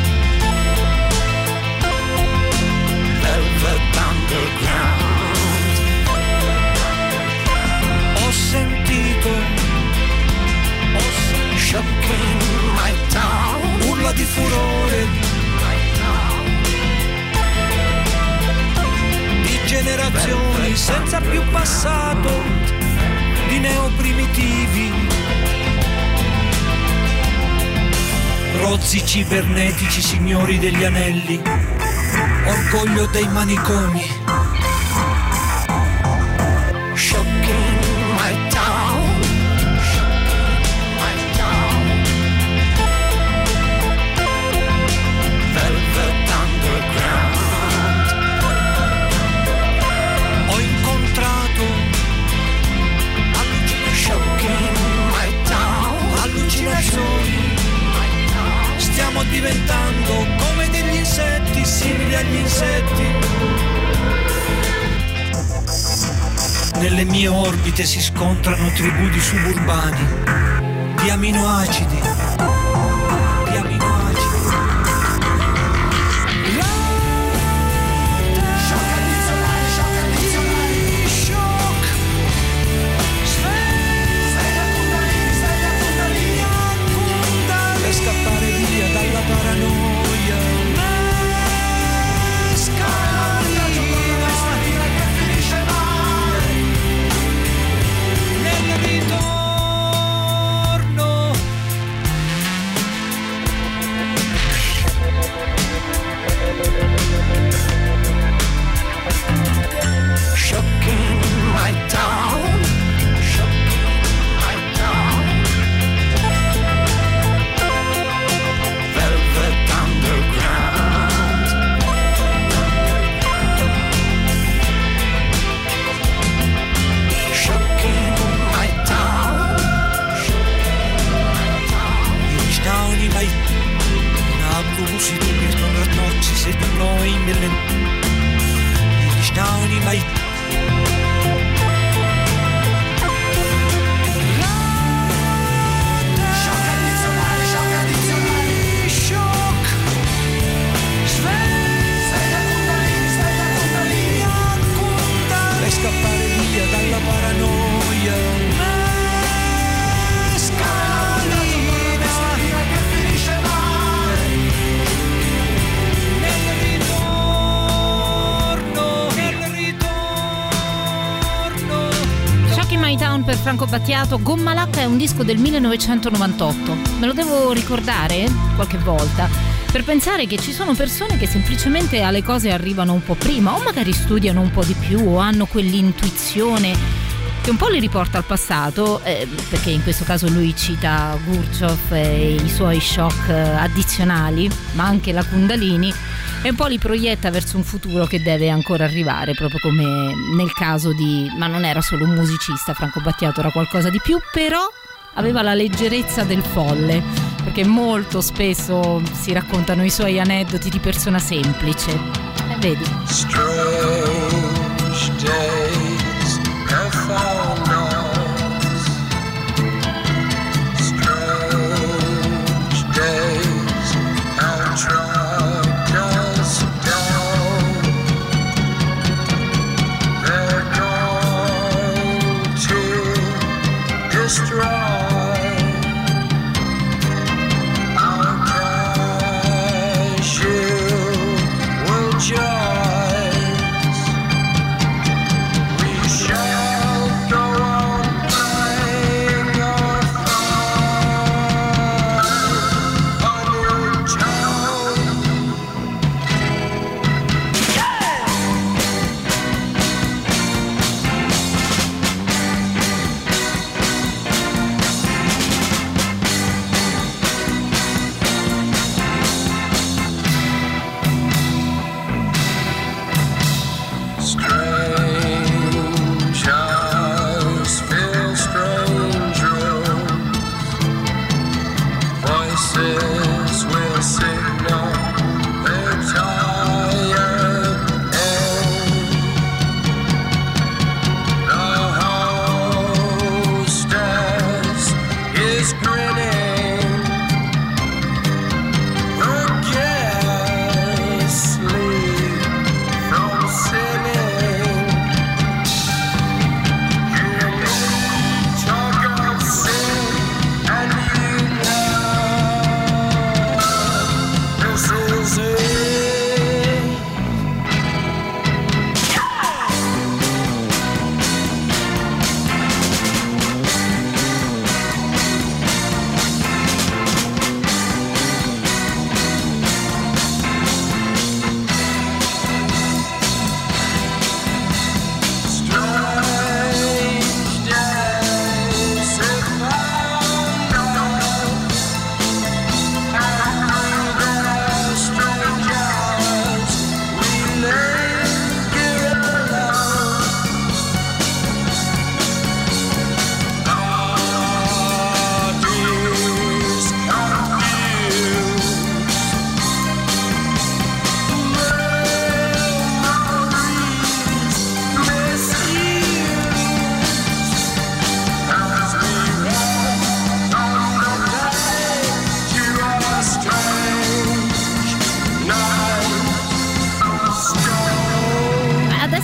Velvet underground. Ho sentito, ho sentito shocking my town, urla di furore. Generazioni senza più passato, di neoprimitivi, rozzi cibernetici, signori degli anelli, orgoglio dei manicomi. Shocking my town, shocking my town. Velvet underground. Allucinazioni, stiamo diventando come degli insetti, simili agli insetti. Nelle mie orbite si scontrano tribù di suburbani, di aminoacidi, di aminoacidi. Scappare via dalla paranoia, scala che finisce male nel ritorno. Shocking my town, shocking my town. Velvet underground. Shocking my town, ich stauni bei Nabusi du bist on der Notch sit no in Berlin. Ich stauni bei scappare via dalla paranoia, scalina che finisce male nel ritorno, nel ritorno. Shocking My Town per Franco Battiato. Gomma Lacca è un disco del millenovecentonovantotto. Me lo devo ricordare qualche volta per pensare che ci sono persone che semplicemente alle cose arrivano un po' prima, o magari studiano un po' di più, o hanno quell'intuizione che un po' li riporta al passato, eh, perché in questo caso lui cita Gurdjieff e i suoi shock addizionali, ma anche la Kundalini, e un po' li proietta verso un futuro che deve ancora arrivare, proprio come nel caso di... ma non era solo un musicista, Franco Battiato era qualcosa di più, però aveva la leggerezza del folle, perché molto spesso si raccontano i suoi aneddoti di persona semplice. E vedi. Strange days have found us. Strange days have tracked us down. They're going to destroy joys.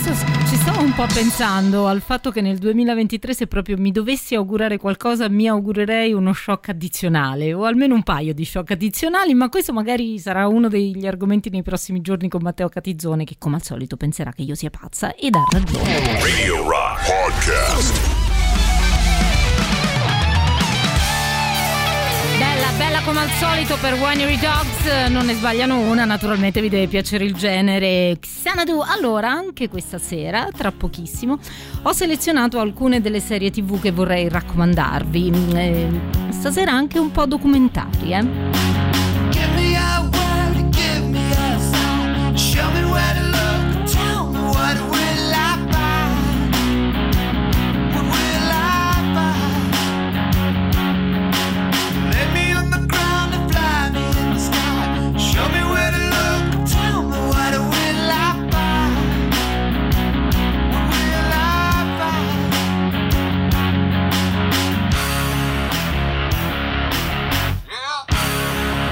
Adesso ci stavo un po' pensando al fatto che nel duemilaventitré, se proprio mi dovessi augurare qualcosa, mi augurerei uno shock addizionale o almeno un paio di shock addizionali, ma questo magari sarà uno degli argomenti nei prossimi giorni con Matteo Catizzone, che come al solito penserà che io sia pazza ed ha ragione. Radio Rock Podcast. Bella, bella come al solito per Winery Dogs, non ne sbagliano una, naturalmente vi deve piacere il genere Xanadu. Allora, anche questa sera, tra pochissimo, ho selezionato alcune delle serie tv che vorrei raccomandarvi. Eh, stasera anche un po' documentari, eh. Give me a word, give me a sign. Show me where to look, tell me what will I find? What will I find? Lay me on the ground and fly me in the sky. Show me where to look, tell me what will I find? What will I find? Yeah.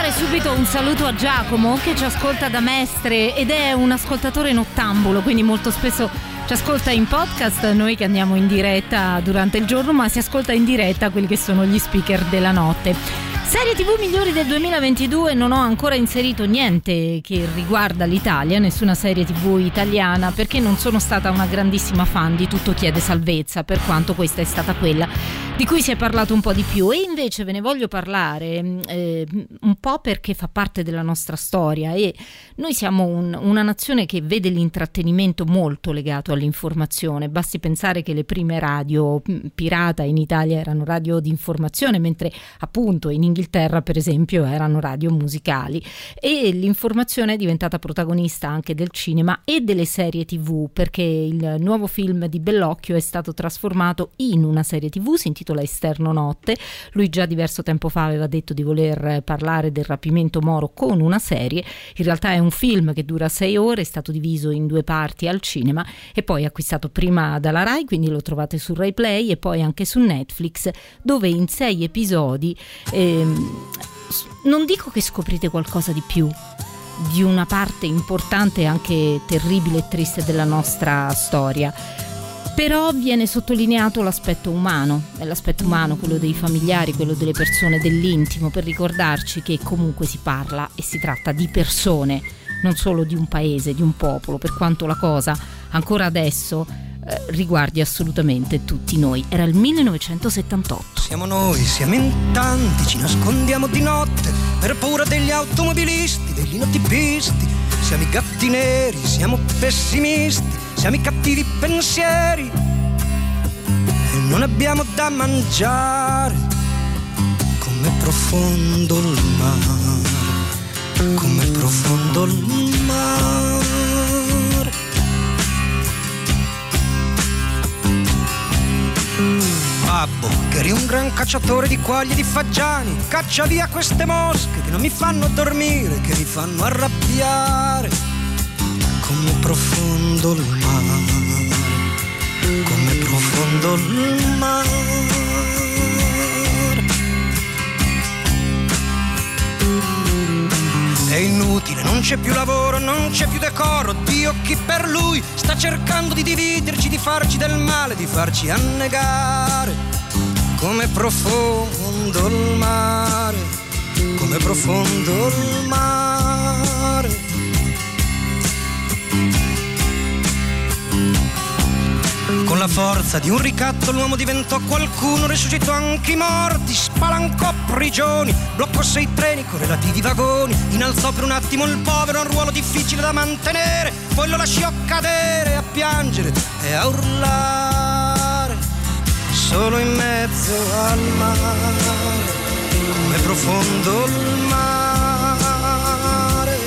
fare subito un saluto a Giacomo che ci ascolta da Mestre ed è un ascoltatore nottambulo, quindi molto spesso ci ascolta in podcast, noi che andiamo in diretta durante il giorno, ma si ascolta in diretta quelli che sono gli speaker della notte. Serie tivù migliori del duemilaventidue, non ho ancora inserito niente che riguarda l'Italia, nessuna serie tivù italiana, perché non sono stata una grandissima fan di Tutto chiede salvezza, per quanto questa è stata quella di cui si è parlato un po' di più. E invece ve ne voglio parlare eh, un po' perché fa parte della nostra storia e noi siamo un, una nazione che vede l'intrattenimento molto legato all'informazione. Basti pensare che le prime radio pirata in Italia erano radio di informazione, mentre appunto in Inghilterra per esempio erano radio musicali, e l'informazione è diventata protagonista anche del cinema e delle serie tivù, perché il nuovo film di Bellocchio è stato trasformato in una serie tivù, si intitola Esterno Notte. Lui già diverso tempo fa aveva detto di voler parlare del rapimento Moro con una serie, in realtà è un film che dura sei ore, è stato diviso in due parti al cinema e poi acquistato prima dalla Rai, quindi lo trovate su Rai Play, e poi anche su Netflix, dove in sei episodi eh, non dico che scoprite qualcosa di più di una parte importante e anche terribile e triste della nostra storia, però viene sottolineato l'aspetto umano, è l'aspetto umano, quello dei familiari, quello delle persone, dell'intimo, per ricordarci che comunque si parla e si tratta di persone, non solo di un paese, di un popolo, per quanto la cosa ancora adesso eh, riguardi assolutamente tutti noi. Era il millenovecentosettantotto. Siamo noi, siamo in tanti, ci nascondiamo di notte per paura degli automobilisti, degli notipisti. Siamo i gatti neri, siamo pessimisti, siamo i cattivi pensieri e non abbiamo da mangiare. Com'è profondo il mare, com'è profondo il mare. Babbo, che eri un gran cacciatore di quaglie e di fagiani, caccia via queste mosche che non mi fanno dormire, che mi fanno arrabbiare. Come profondo il mare, come profondo il mare. È inutile, non c'è più lavoro, non c'è più decoro. Dio, chi per lui sta cercando di dividerci, di farci del male, di farci annegare. Come profondo il mare, come profondo il mare. Con la forza di un ricatto l'uomo diventò qualcuno, risuscitò anche i morti, spalancò prigioni, bloccò sei treni con relativi vagoni, innalzò per un attimo il povero a un ruolo difficile da mantenere, poi lo lasciò cadere a piangere e a urlare, solo in mezzo al mare, come profondo il mare.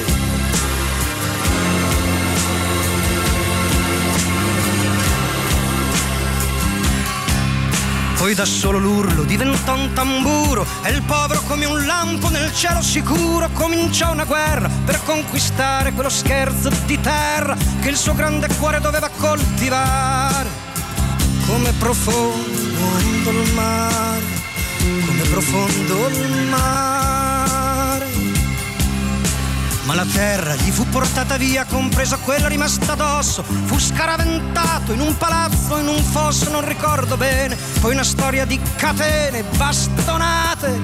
Poi da solo l'urlo diventò un tamburo e il povero come un lampo nel cielo sicuro cominciò una guerra per conquistare quello scherzo di terra che il suo grande cuore doveva coltivare. Come profondo il mare, come profondo il mare. Ma la terra gli fu portata via, compresa quella rimasta addosso. Fu scaraventato in un palazzo, in un fosso, non ricordo bene. Poi una storia di catene, bastonate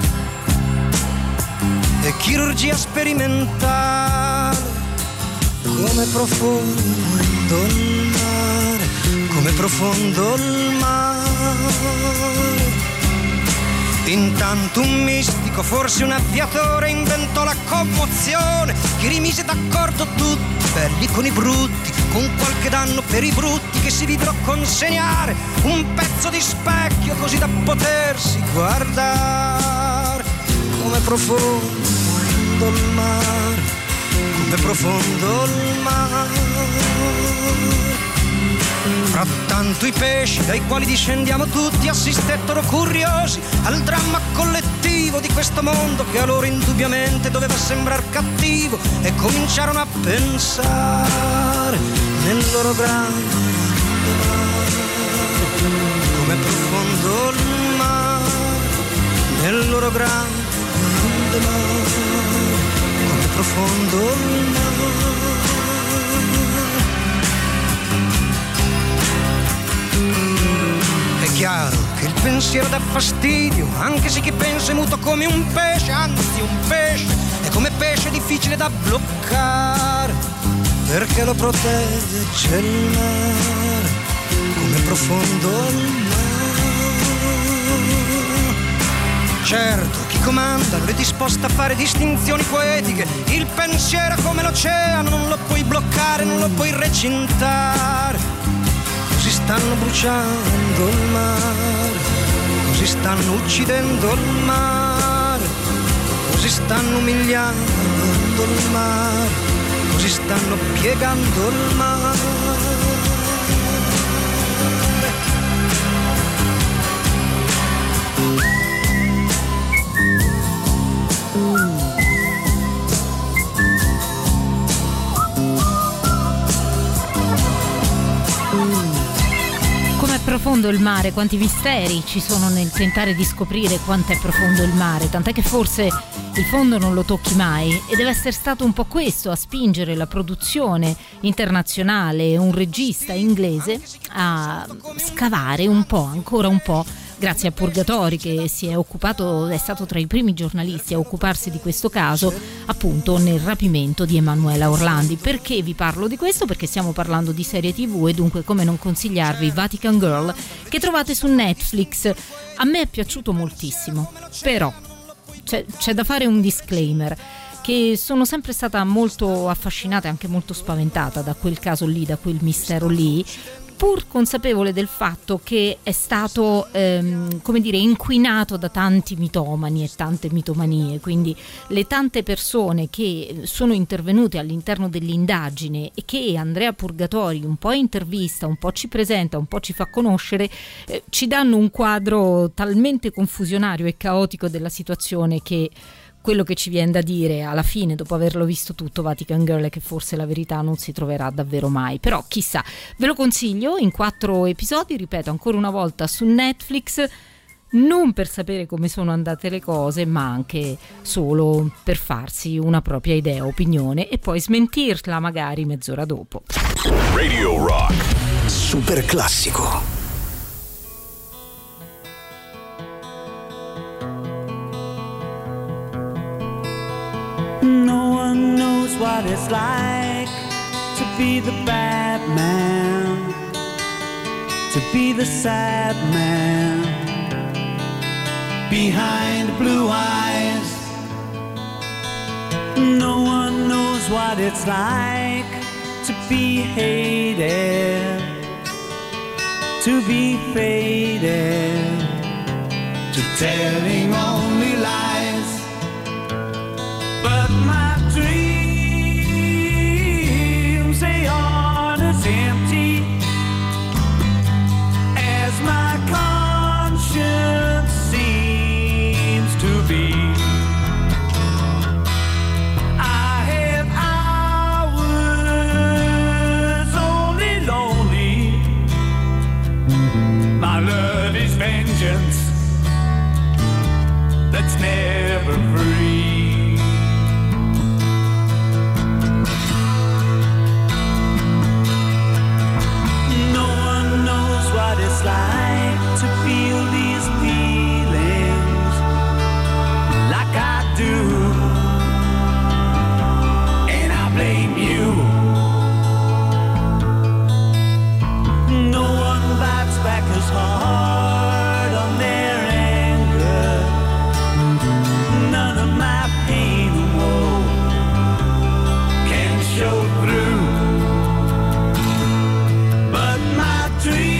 e chirurgia sperimentale. Come profondo il mare, come profondo il mare. Intanto un mistico, forse un aviatore, inventò la commozione che rimise d'accordo tutti, belli con i brutti, con qualche danno per i brutti che si videro consegnare un pezzo di specchio così da potersi guardare. Come profondo il mare, come profondo il mare. Frattanto i pesci dai quali discendiamo tutti assistettero curiosi al dramma collettivo di questo mondo che a loro indubbiamente doveva sembrar cattivo e cominciarono a pensare nel loro grande mare, come profondo il mare, nel loro grande mare. profondo il mare. È chiaro che il pensiero dà fastidio, anche se chi pensa è muto come un pesce, anzi un pesce è come pesce difficile da bloccare, perché lo protegge il mare, come profondo il mare. Certo, chi comanda non è disposto a fare distinzioni poetiche, il pensiero è come l'oceano, non lo puoi bloccare, non lo puoi recintare. Così stanno bruciando il mare, così stanno uccidendo il mare, così stanno umiliando il mare, così stanno piegando il mare. Com'è profondo il mare, quanti misteri ci sono nel tentare di scoprire quanto è profondo il mare, tant'è che forse il fondo non lo tocchi mai, e deve essere stato un po' questo a spingere la produzione internazionale, un regista inglese a scavare un po', ancora un po', grazie a Purgatori, che si è occupato, è stato tra i primi giornalisti a occuparsi di questo caso, appunto nel rapimento di Emanuela Orlandi. Perché vi parlo di questo? Perché stiamo parlando di serie tivù e dunque come non consigliarvi Vatican Girl, che trovate su Netflix. A me è piaciuto moltissimo, però c'è, c'è da fare un disclaimer, che sono sempre stata molto affascinata e anche molto spaventata da quel caso lì, da quel mistero lì, pur consapevole del fatto che è stato ehm, come dire inquinato da tanti mitomani e tante mitomanie, quindi le tante persone che sono intervenute all'interno dell'indagine e che Andrea Purgatori un po' intervista, un po' ci presenta, un po' ci fa conoscere, eh, ci danno un quadro talmente confusionario e caotico della situazione che quello che ci viene da dire alla fine, dopo averlo visto tutto, Vatican Girl, è che forse la verità non si troverà davvero mai, però chissà. Ve lo consiglio in quattro episodi, ripeto ancora una volta, su Netflix, non per sapere come sono andate le cose, ma anche solo per farsi una propria idea, opinione, e poi smentirla magari mezz'ora dopo. Radio Rock Super classico. No one knows what it's like to be the bad man, to be the sad man behind blue eyes. No one knows what it's like to be hated, to be faded, to telling only lies. But my dreams, they aren't as empty as my conscience seems to be. I have hours only lonely. My love is vengeance that's never free. What it's like to feel these feelings like I do, and I blame you. No one bites back as hard on their anger. None of my pain and woe can show through. But my dreams,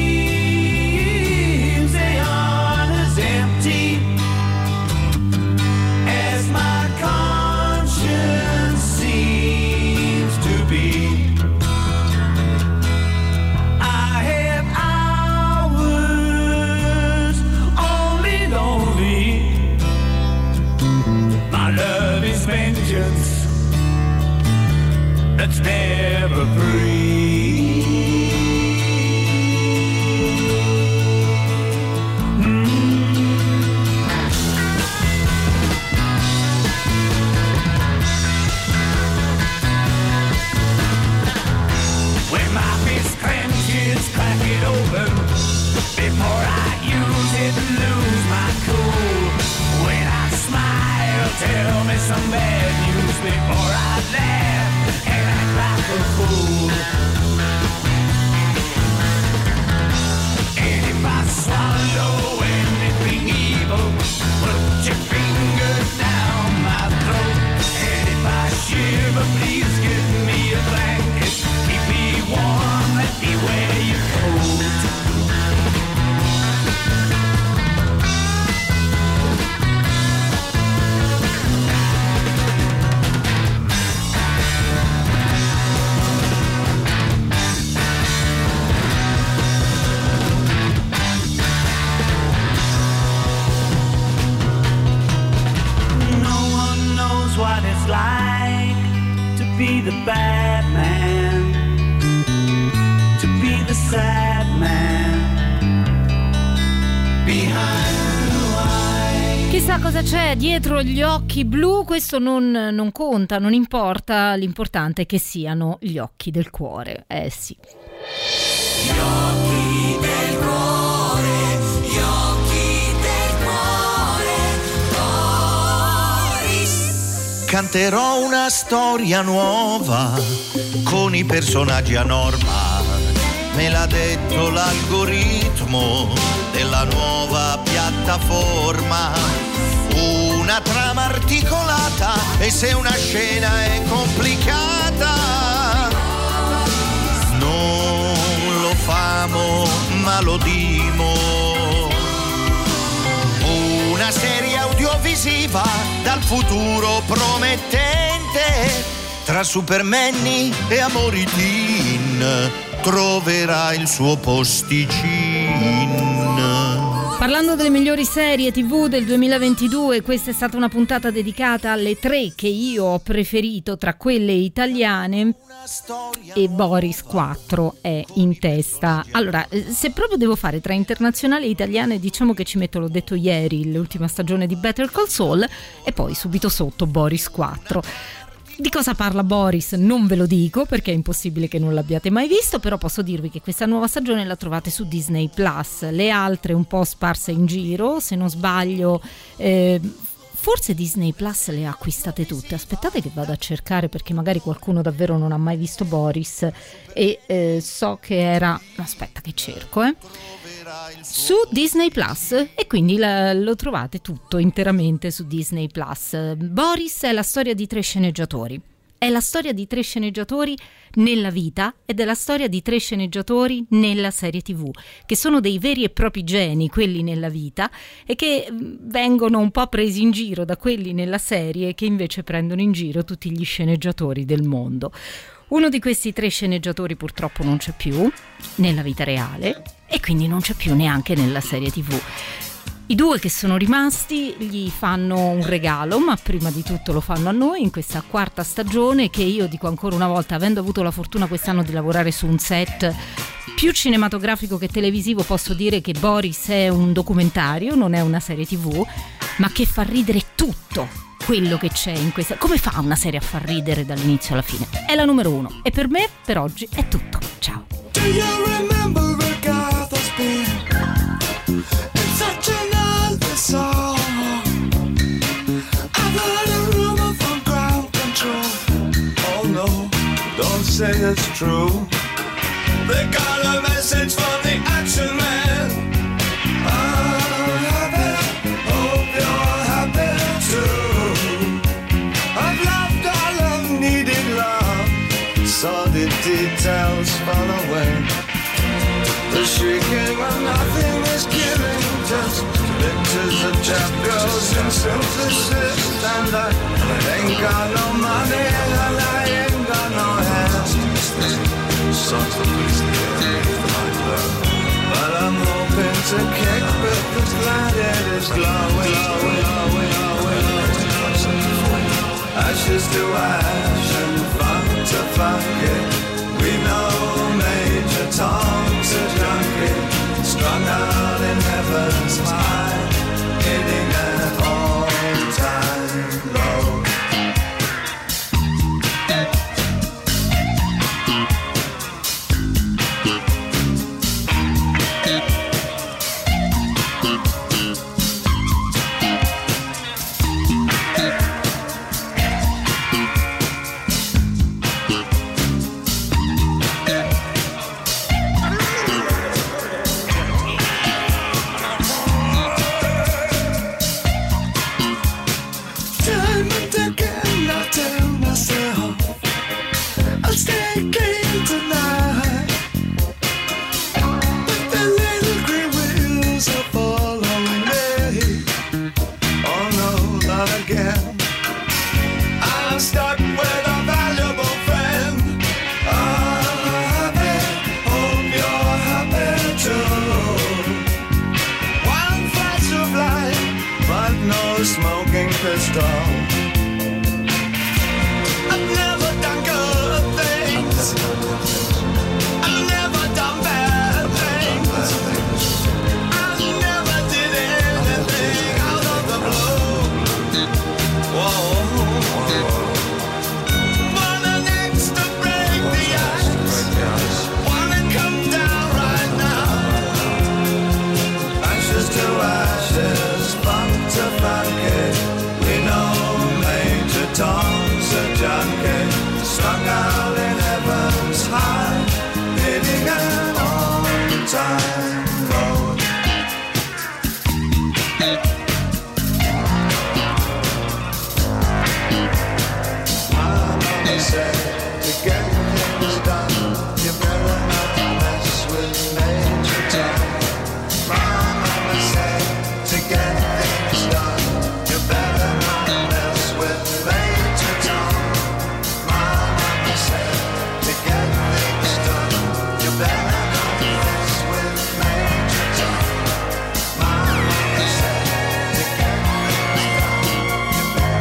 vengeance that's never free. Mm. some bad news before I laugh and act like a fool. And if I swallow anything evil, put your finger down my throat. And if I shiver, please give me a blanket. Keep me warm, let me wear your coat. What it's like to be the bad man, to be the sad man behind the eye. Chissà cosa c'è dietro gli occhi blu, questo non, non conta, non importa, l'importante è che siano gli occhi del cuore, eh sì. Gli occhi del cuore, gli occhi del cuore, Boris. Canterò una storia nuova con i personaggi a norma. Me l'ha detto l'algoritmo della nuova piattaforma. Una trama articolata e se una scena è complicata non lo famo ma lo dimo. Una serie audiovisiva dal futuro promettente, tra Supermanny e amori teen troverà il suo posticino. Parlando delle migliori serie tivù del duemilaventidue, questa è stata una puntata dedicata alle tre che io ho preferito tra quelle italiane e Boris quattro è in testa. Allora, se proprio devo fare tra internazionali e italiane, diciamo che ci metto, l'ho detto ieri, l'ultima stagione di Better Call Saul e poi subito sotto Boris quattro. Di cosa parla Boris non ve lo dico perché è impossibile che non l'abbiate mai visto, però posso dirvi che questa nuova stagione la trovate su Disney Plus, le altre un po' sparse in giro, se non sbaglio eh, forse Disney Plus le ha acquistate tutte. Aspettate che vado a cercare perché magari qualcuno davvero non ha mai visto Boris e eh, so che era, aspetta che cerco eh su Disney Plus, e quindi la, lo trovate tutto interamente su Disney Plus. Boris è la storia di tre sceneggiatori. È la storia di tre sceneggiatori nella vita ed è la storia di tre sceneggiatori nella serie tivù, che sono dei veri e propri geni, quelli nella vita, e che vengono un po' presi in giro da quelli nella serie che invece prendono in giro tutti gli sceneggiatori del mondo. Uno di questi tre sceneggiatori purtroppo non c'è più nella vita reale e quindi non c'è più neanche nella serie tivù. I due che sono rimasti gli fanno un regalo, ma prima di tutto lo fanno a noi in questa quarta stagione che io dico ancora una volta, avendo avuto la fortuna quest'anno di lavorare su un set più cinematografico che televisivo, posso dire che Boris è un documentario, non è una serie tivù, ma che fa ridere tutto quello che c'è in questa. Come fa una serie a far ridere dall'inizio alla fine? È la numero uno e per me per oggi è tutto. Ciao. Do you remember Agatha Spin? It's such an old song. I've heard a rumor from ground control. Oh no, don't say it's true. They got a message from the action man. I'm happy, hope you're happy too. I've loved all I've needed love, saw the details fall away. The shrieking when nothing is killing, just pictures of trap girls and synthesis. And I, I ain't got no money and I ain't got no hands. Songs for police but I'm hoping to kick with this light it is glowing, glowing, glowing, glowing, glowing. Ashes to ash and funk to funky. We know Major Tom's a junkie, strung out in heaven's mind, hitting an all-time low. down again. I'm stuck with a valuable friend. I'm happy, hope you're happy too. One flash of light, but no smoking pistol. I've never done good things. I've never done bad things. I never did anything out of the blue. Whoa. Want an axe to break the ice. Wanna come down right now. Ashes to ashes, funk to funky. We know Major Tom's a junkie. Strung out in heaven's high, hitting an on-time road. Mama said, to get things done, you better not mess with Major Tom. Mama said, to get things done, you better not mess with Major Tom. Mama said, to get things done, you better not mess with Major Tom. Mama said, to get things done, you better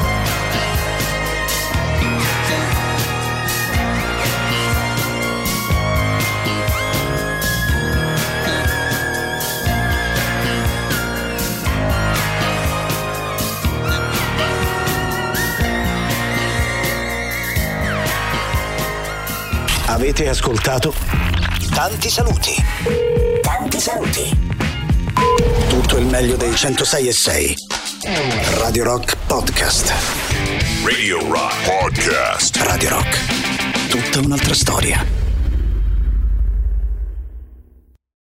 Avete ascoltato Tanti saluti. Tanti saluti. Tutto il meglio dei centosei e sei. Radio Rock Podcast. Radio Rock Podcast. Radio Rock. Tutta un'altra storia.